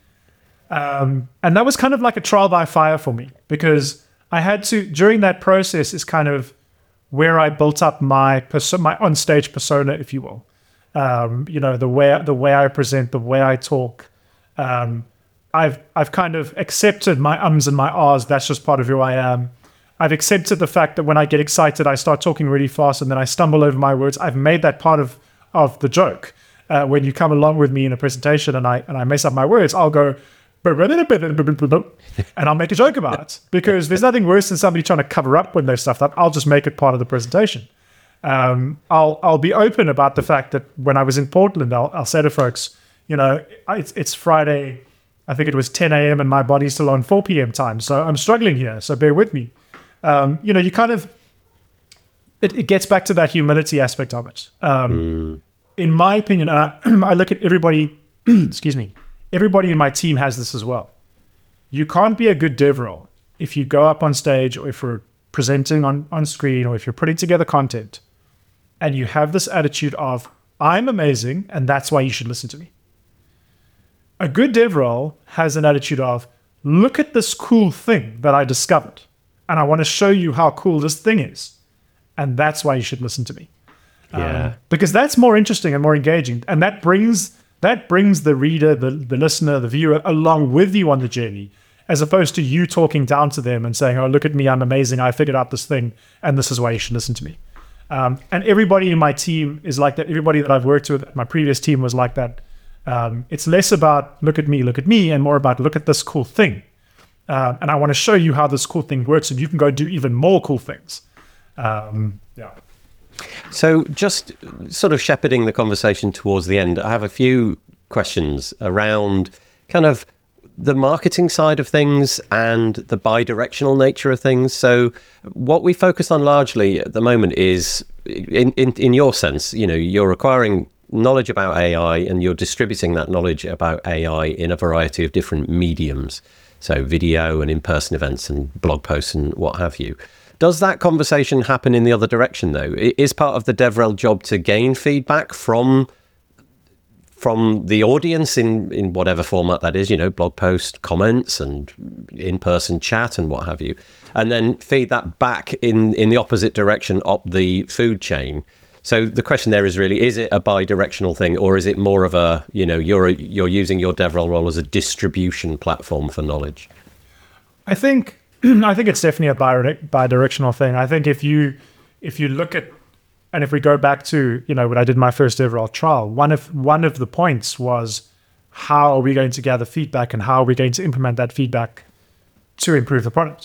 And that was kind of like a trial by fire for me, because I had to, during that process is kind of where I built up my on-stage persona, if you will. The way I present, the way I talk. I've kind of accepted my ums and my ahs. That's just part of who I am. I've accepted the fact that when I get excited, I start talking really fast and then I stumble over my words. I've made that part of the joke. When you come along with me in a presentation and I mess up my words, I'll go and I'll make a joke about it, because there's nothing worse than somebody trying to cover up when they've stuffed up. I'll just make it part of the presentation. I'll be open about the fact that when I was in Portland, I'll say to folks, it's Friday, I think it was 10 a.m. and my body's still on 4 p.m. time, so I'm struggling here, so bear with me. You kind of, it gets back to that humility aspect of it. In my opinion, I look at everybody, excuse me, everybody in my team has this as well. You can't be a good dev role if you go up on stage, or if you're presenting on screen, or if you're putting together content and you have this attitude of, I'm amazing and that's why you should listen to me. A good dev role has an attitude of, look at this cool thing that I discovered and I want to show you how cool this thing is, and that's why you should listen to me. Because that's more interesting and more engaging, and that brings the reader, the listener, the viewer along with you on the journey, as opposed to you talking down to them and saying, oh, look at me, I'm amazing, I figured out this thing, and this is why you should listen to me. And everybody in my team is like that. Everybody that I've worked with, my previous team was like that. It's less about look at me, and more about look at this cool thing. And I want to show you how this cool thing works, and you can go do even more cool things. Yeah. So just sort of shepherding the conversation towards the end, I have a few questions around kind of the marketing side of things and the bi-directional nature of things. So what we focus on largely at the moment is, in your sense, you're acquiring knowledge about AI and you're distributing that knowledge about AI in a variety of different mediums. So video and in-person events and blog posts and what have you. Does that conversation happen in the other direction, though? Is part of the DevRel job to gain feedback from the audience in whatever format that is, blog post, comments and in-person chat and what have you, and then feed that back in the opposite direction up the food chain? So the question there is really, is it a bi-directional thing, or is it more of a, you're using your DevRel role as a distribution platform for knowledge? I think it's definitely a bi-directional thing. I think if you look at, and if we go back to, when I did my first DevRel trial, one of the points was, how are we going to gather feedback and how are we going to implement that feedback to improve the product?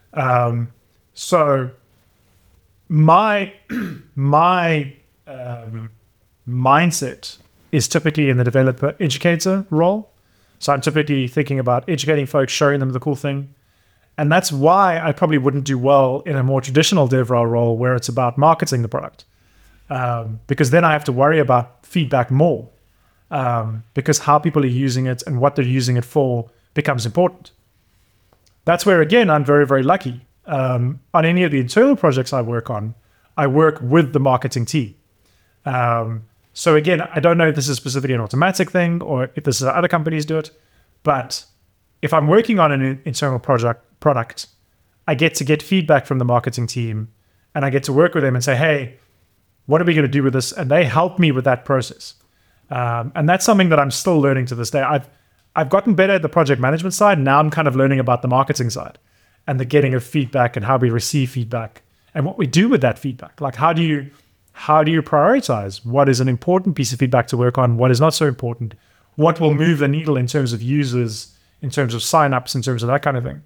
So my mindset is typically in the developer educator role. So I'm typically thinking about educating folks, showing them the cool thing. And that's why I probably wouldn't do well in a more traditional DevRel role where it's about marketing the product. Because then I have to worry about feedback more, because how people are using it and what they're using it for becomes important. That's where, again, I'm very, very lucky. On any of the internal projects I work on, I work with the marketing team. So again, I don't know if this is specifically an Automattic thing or if this is how other companies do it, but if I'm working on an internal product, I get to get feedback from the marketing team and I get to work with them and say, hey, what are we going to do with this? And they help me with that process. And that's something that I'm still learning to this day. I've gotten better at the project management side. Now I'm kind of learning about the marketing side and the getting of feedback and how we receive feedback and what we do with that feedback. Like, how do you prioritize what is an important piece of feedback to work on, what is not so important, what will move the needle in terms of users, in terms of signups, in terms of that kind of thing.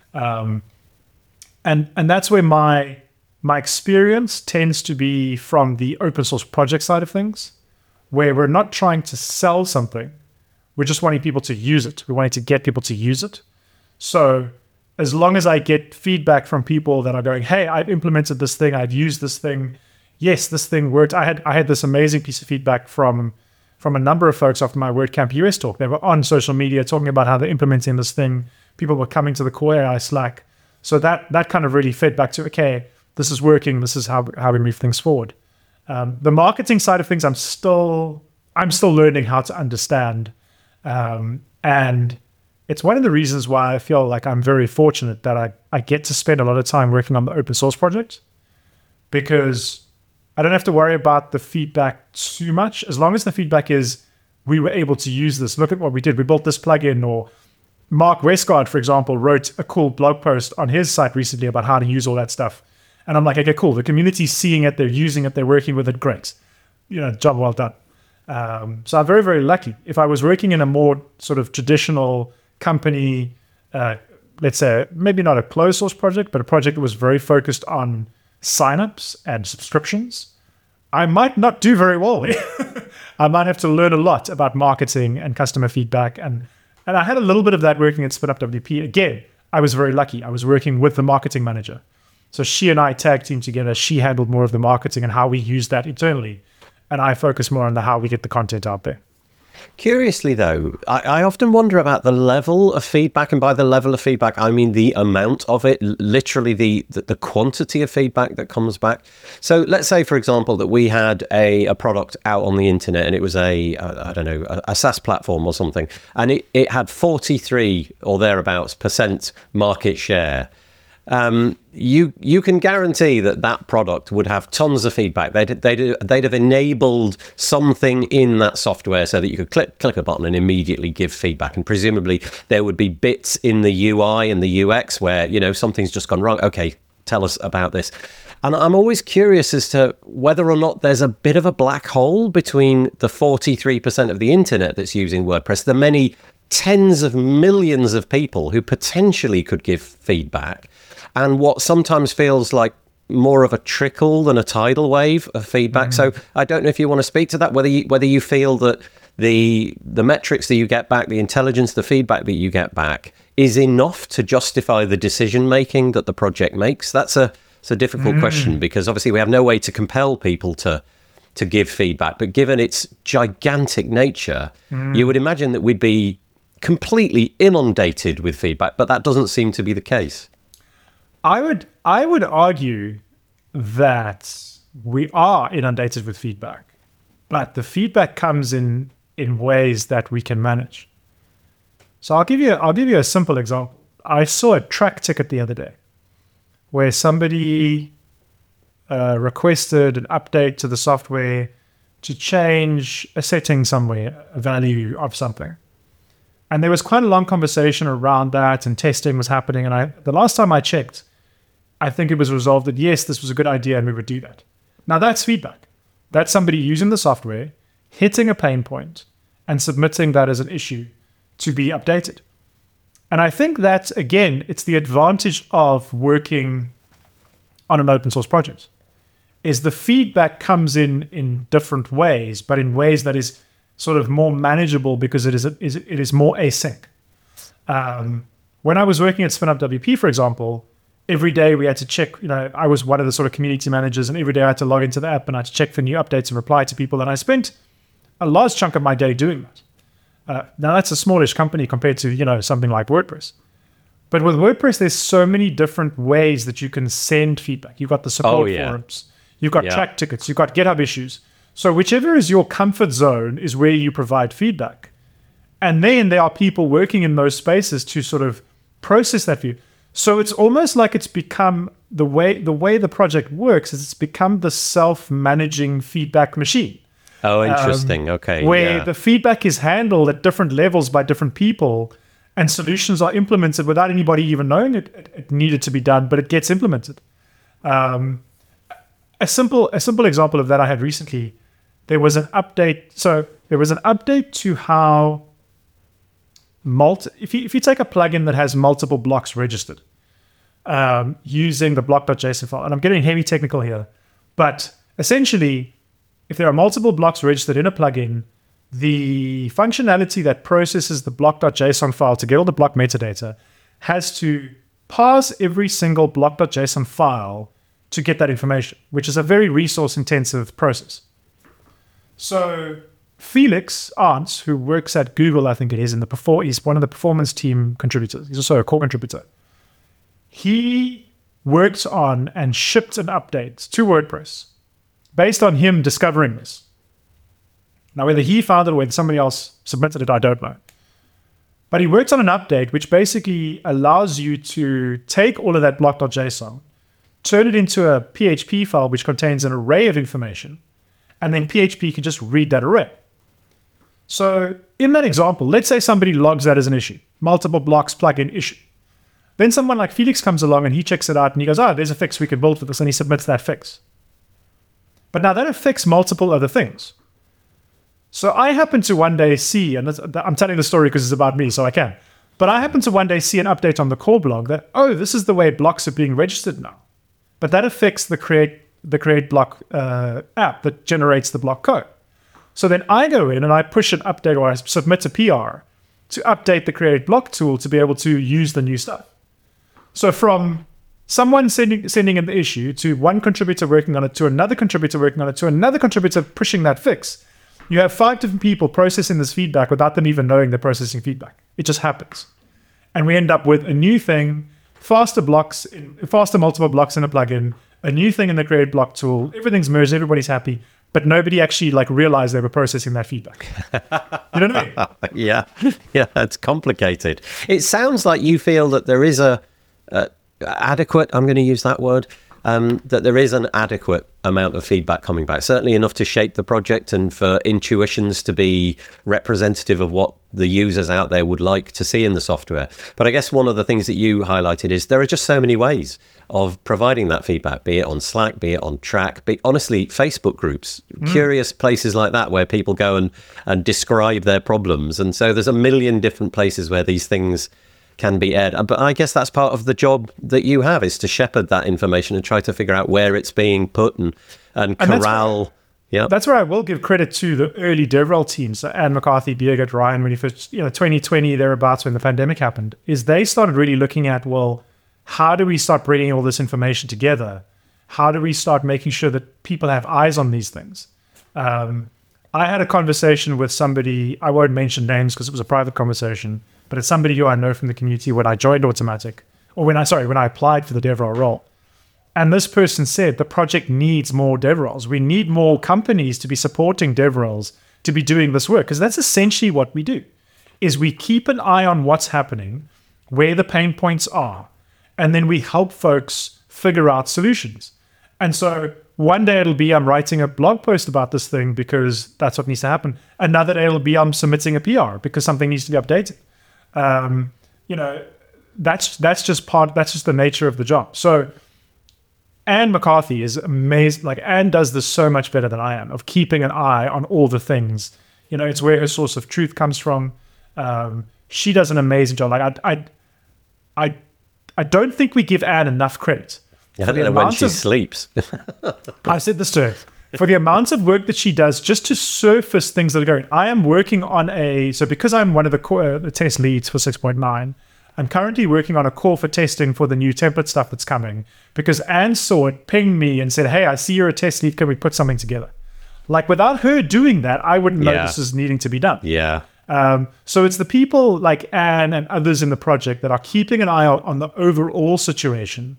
And that's where my experience tends to be from the open source project side of things, where we're not trying to sell something. We're just wanting people to use it. We're wanting to get people to use it. So as long as I get feedback from people that are going, hey, I've implemented this thing, I've used this thing. Yes, this thing worked. I had this amazing piece of feedback from a number of folks after my WordCamp US talk. They were on social media talking about how they're implementing this thing. People were coming to the Core AI Slack. So that kind of really fed back to, okay, this is working. This is how we move things forward. The marketing side of things, I'm still learning how to understand. And it's one of the reasons why I feel like I'm very fortunate that I get to spend a lot of time working on the open source project, because I don't have to worry about the feedback too much. As long as the feedback is, we were able to use this. Look at what we did. We built this plugin. Or Mark Westgard, for example, wrote a cool blog post on his site recently about how to use all that stuff. And I'm like, okay, cool. The community's seeing it. They're using it. They're working with it. Great. Job well done. So I'm very, very lucky. If I was working in a more sort of traditional company, let's say maybe not a closed source project, but a project that was very focused on signups and subscriptions, I might not do very well. I might have to learn a lot about marketing and customer feedback. And I had a little bit of that working at SpinUp WP. Again, I was very lucky. I was working with the marketing manager. So she and I tag team together. She handled more of the marketing and how we use that internally. And I focus more on how we get the content out there. Curiously, though, I often wonder about the level of feedback, and by the level of feedback, I mean the amount of it, literally the quantity of feedback that comes back. So let's say, for example, that we had a product out on the internet and it was a SaaS platform or something, and it had 43 or thereabouts % market share. You can guarantee that product would have tons of feedback. They'd have enabled something in that software so that you could click a button and immediately give feedback. And presumably there would be bits in the UI and the UX where something's just gone wrong. Okay, tell us about this. And I'm always curious as to whether or not there's a bit of a black hole between the 43% of the internet that's using WordPress, the many tens of millions of people who potentially could give feedback, and what sometimes feels like more of a trickle than a tidal wave of feedback. So I don't know if you want to speak to that, whether you feel that the metrics that you get back, the intelligence, the feedback that you get back is enough to justify the decision making that the project makes. It's a difficult question, because obviously we have no way to compel people to give feedback. But given its gigantic nature, you would imagine that we'd be completely inundated with feedback, but that doesn't seem to be the case. I would argue that we are inundated with feedback, but the feedback comes in ways that we can manage. So I'll give you a simple example. I saw a track ticket the other day where somebody requested an update to the software to change a setting somewhere, a value of something. And there was quite a long conversation around that, and testing was happening. And the last time I checked, I think it was resolved that yes, this was a good idea and we would do that. Now that's feedback. That's somebody using the software, hitting a pain point, and submitting that as an issue to be updated. And I think that, again, it's the advantage of working on an open source project, is the feedback comes in different ways, but in ways that is sort of more manageable because it is more async. When I was working at SpinUp WP, for example, every day we had to check, I was one of the sort of community managers, and every day I had to log into the app and I had to check for new updates and reply to people. And I spent a large chunk of my day doing that. Now that's a smallish company compared to, something like WordPress. But with WordPress, there's so many different ways that you can send feedback. You've got the support forums, you've got track tickets, you've got GitHub issues. So whichever is your comfort zone is where you provide feedback. And then there are people working in those spaces to sort of process that for you. So it's almost like it's become the way the project works is it's become the self-managing feedback machine. Oh, interesting. Okay. Where the feedback is handled at different levels by different people, and solutions are implemented without anybody even knowing it needed to be done, but it gets implemented. A simple example of that I had recently, there was an update. So there was an update to how if you take a plugin that has multiple blocks registered using the block.json file, and I'm getting heavy technical here, but essentially, if there are multiple blocks registered in a plugin, the functionality that processes the block.json file to get all the block metadata has to parse every single block.json file to get that information, which is a very resource-intensive process. So Felix Arntz, who works at Google, I think it is, he's one of the performance team contributors. He's also a core contributor. He worked on and shipped an update to WordPress based on him discovering this. Now, whether he found it or whether somebody else submitted it, I don't know. But he worked on an update which basically allows you to take all of that block.json, turn it into a PHP file which contains an array of information, and then PHP can just read that array. So in that example, let's say somebody logs that as an issue, multiple blocks plugin issue. Then someone like Felix comes along and he checks it out and he goes, there's a fix we can build for this, and he submits that fix. But now that affects multiple other things. So I happen to one day see, and I'm telling the story because it's about me, so I can. But I happen to one day see an update on the core blog that, this is the way blocks are being registered now. But that affects the create block app that generates the block code. So then I go in and I push an update, or I submit a PR to update the create block tool to be able to use the new stuff. So from someone sending in the issue to one contributor working on it, to another contributor working on it, to another contributor pushing that fix, you have 5 different people processing this feedback without them even knowing they're processing feedback. It just happens. And we end up with a new thing, faster multiple blocks in a plugin, a new thing in the create block tool, everything's merged, everybody's happy, but nobody actually realized they were processing that feedback. You know what I mean? Yeah, it's complicated. It sounds like you feel that there is a adequate, I'm going to use that word, that there is an adequate amount of feedback coming back, certainly enough to shape the project and for intuitions to be representative of what the users out there would like to see in the software. But I guess one of the things that you highlighted is there are just so many ways of providing that feedback, be it on Slack, be it on Track, be honestly Facebook groups, curious places like that where people go and describe their problems. And so there's a million different places where these things can be aired. But I guess that's part of the job that you have, is to shepherd that information and try to figure out where it's being put and corral. That's where I will give credit to the early DevRel teams, so Anne McCarthy, Birgit, Ryan, when you first, 2020, thereabouts, when the pandemic happened, is they started really looking at, well, how do we start bringing all this information together? How do we start making sure that people have eyes on these things? I had a conversation with somebody, I won't mention names because it was a private conversation, but it's somebody who I know from the community when I joined Automattic, or when I applied for the DevRel role. And this person said the project needs more DevRels. We need more companies to be supporting DevRels to be doing this work, because that's essentially what we do, is we keep an eye on what's happening, where the pain points are, and then we help folks figure out solutions. And so one day it'll be I'm writing a blog post about this thing because that's what needs to happen. Another day it'll be I'm submitting a PR because something needs to be updated. That's just the nature of the job. So Anne McCarthy is amazing. Like, Anne does this so much better than I am, of keeping an eye on all the things. It's where her source of truth comes from. She does an amazing job. Like, I don't think we give Anne enough credit. I don't know when she sleeps. I've said this to her. For the amounts of work that she does just to surface things that are going. I am working on because I'm one of the test leads for 6.9, I'm currently working on a call for testing for the new template stuff that's coming, because Anne saw it, pinged me and said, hey, I see you're a test lead. Can we put something together? Like, without her doing that, I wouldn't know this is needing to be done. Yeah. So it's the people like Anne and others in the project that are keeping an eye out on the overall situation,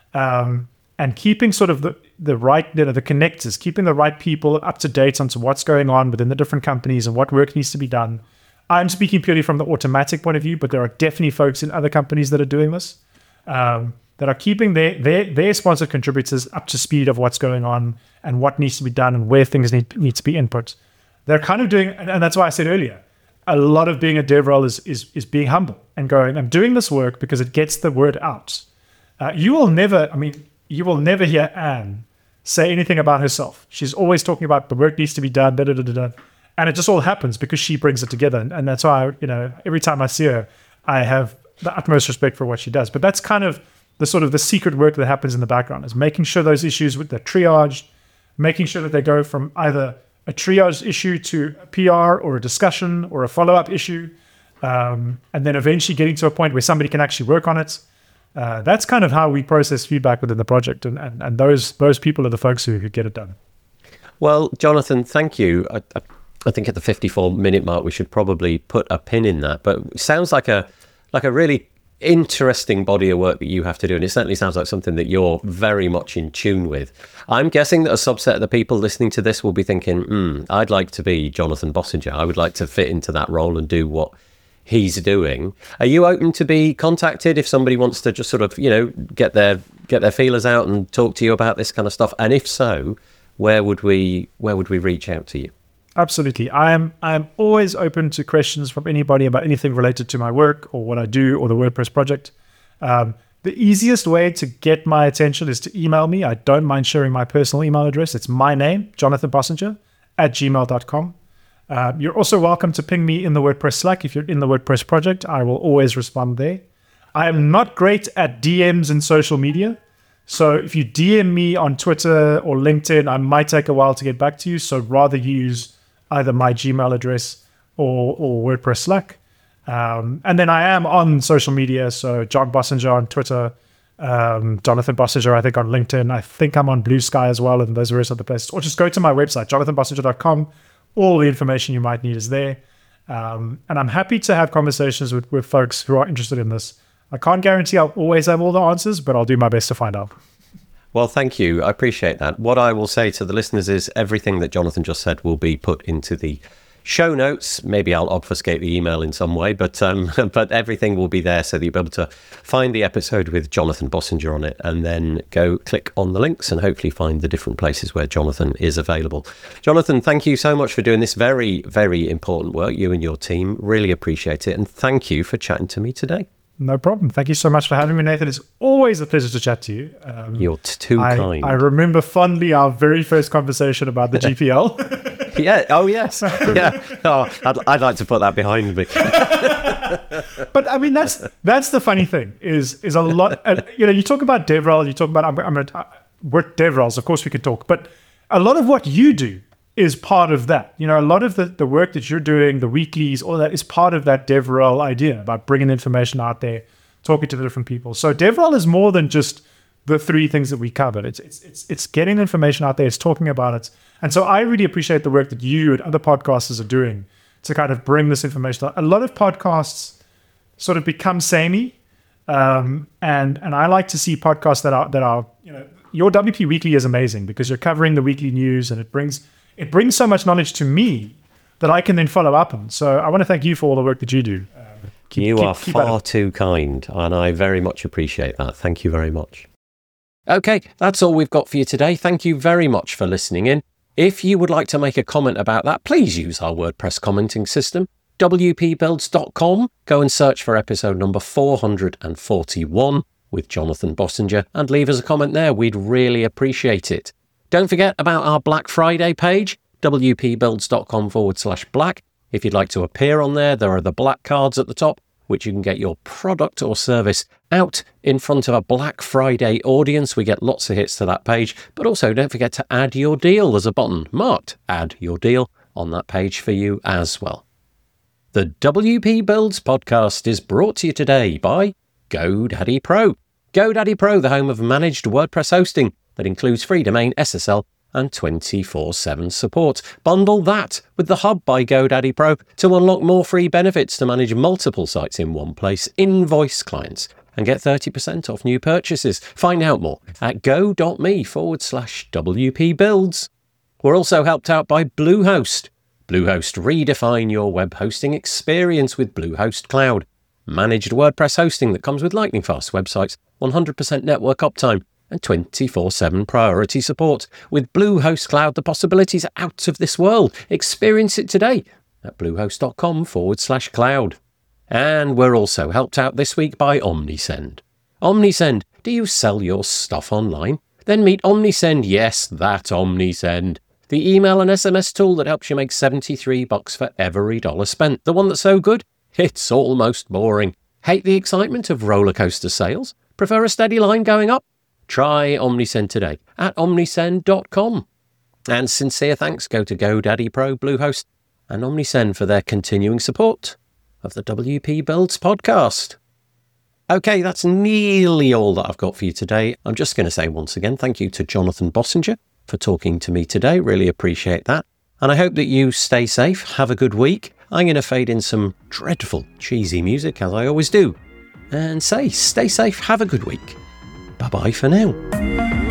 and keeping sort of the right, the connectors, keeping the right people up to date onto what's going on within the different companies and what work needs to be done. I'm speaking purely from the Automattic point of view, but there are definitely folks in other companies that are doing this, that are keeping their sponsored contributors up to speed of what's going on and what needs to be done and where things need to be input. They're kind of doing, and that's why I said earlier, a lot of being a DevRel is being humble and going, I'm doing this work because it gets the word out. You will never hear Anne say anything about herself. She's always talking about the work needs to be done, and it just all happens because she brings it together. And that's why, every time I see her, I have the utmost respect for what she does. But that's kind of the sort of the secret work that happens in the background, is making sure those issues they're triaged, making sure that they go from either a triage issue to a PR or a discussion or a follow-up issue, and then eventually getting to a point where somebody can actually work on it. That's kind of how we process feedback within the project, and those people are the folks who get it done. Well, Jonathan, thank you. I think at the 54-minute mark, we should probably put a pin in that. But it sounds like a really interesting body of work that you have to do, and it certainly sounds like something that you're very much in tune with. I'm guessing that a subset of the people listening to this will be thinking, I'd like to be Jonathan Bossinger. I would like to fit into that role and do what he's doing. Are you open to be contacted if somebody wants to just sort of, get their feelers out and talk to you about this kind of stuff? And if so, where would we reach out to you? Absolutely. I'm always open to questions from anybody about anything related to my work or what I do or the WordPress project. The easiest way to get my attention is to email me. I don't mind sharing my personal email address. It's my name, Jonathan Bossinger, @gmail.com. You're also welcome to ping me in the WordPress Slack. If you're in the WordPress project, I will always respond there. I am not great at DMs in social media. So if you DM me on Twitter or LinkedIn, I might take a while to get back to you. So rather use either my Gmail address or WordPress Slack. And then I am on social media. So John Bossinger on Twitter, Jonathan Bossinger, I think, on LinkedIn. I think I'm on Blue Sky as well, and those are other places. Or just go to my website, jonathanbossinger.com. All the information you might need is there. And I'm happy to have conversations with folks who are interested in this. I can't guarantee I'll always have all the answers, but I'll do my best to find out. Well, thank you. I appreciate that. What I will say to the listeners is everything that Jonathan just said will be put into the Show notes, maybe I'll obfuscate the email in some way, but everything will be there so that you'll be able to find the episode with Jonathan Bossinger on it, and then go click on the links and hopefully find the different places where Jonathan is available. Jonathan, thank you so much for doing this very, very important work, you and your team. Really appreciate it. And thank you for chatting to me today. No problem. Thank you so much for having me, Nathan. It's always a pleasure to chat to you. You're too kind. I remember fondly our very first conversation about the GPL. Yeah. Oh, yes. Yeah. Oh, I'd like to put that behind me. But I mean, that's the funny thing is a lot. You talk about DevRel. You talk about we're DevRels. Of course, we could talk, but a lot of what you do is part of that. A lot of the work that you're doing, the weeklies, all that is part of that DevRel idea about bringing information out there, talking to the different people. So DevRel is more than just the three things that we covered. It's getting information out there. It's talking about it. And so I really appreciate the work that you and other podcasters are doing to kind of bring this information out. A lot of podcasts sort of become samey. And I like to see podcasts that are your WP Weekly is amazing because you're covering the weekly news, and it brings so much knowledge to me that I can then follow up on. So I want to thank you for all the work that you do. You are far too kind, and I very much appreciate that. Thank you very much. Okay, that's all we've got for you today. Thank you very much for listening in. If you would like to make a comment about that, please use our WordPress commenting system, wpbuilds.com. Go and search for episode number 441 with Jonathan Bossinger and leave us a comment there. We'd really appreciate it. Don't forget about our Black Friday page, wpbuilds.com/black. If you'd like to appear on there, there are the black cards at the top, which you can get your product or service out in front of a Black Friday audience. We get lots of hits to that page, but also don't forget to add your deal. There's a button marked Add Your Deal on that page for you as well. The WP Builds podcast is brought to you today by GoDaddy Pro. GoDaddy Pro, the home of managed WordPress hosting that includes free domain, SSL, and 24/7 support. Bundle that with the Hub by GoDaddy Pro to unlock more free benefits to manage multiple sites in one place, invoice clients, and get 30% off new purchases. Find out more at go.me/WP Builds. We're also helped out by Bluehost. Bluehost, redefine your web hosting experience with Bluehost Cloud. Managed WordPress hosting that comes with lightning-fast websites, 100% network uptime, and 24/7 priority support. With Bluehost Cloud, the possibilities are out of this world. Experience it today at bluehost.com/cloud. And we're also helped out this week by Omnisend. Omnisend, do you sell your stuff online? Then meet Omnisend. Yes, that Omnisend. The email and SMS tool that helps you make $73 for every dollar spent. The one that's so good, it's almost boring. Hate the excitement of roller coaster sales? Prefer a steady line going up? Try Omnisend today at omnisend.com. And sincere thanks go to GoDaddy Pro, Bluehost, and Omnisend for their continuing support of the WP Builds podcast. Okay, that's nearly all that I've got for you today. I'm just going to say once again, thank you to Jonathan Bossinger for talking to me today. Really appreciate that. And I hope that you stay safe. Have a good week. I'm going to fade in some dreadful cheesy music, as I always do, and say, stay safe. Have a good week. Bye-bye for now.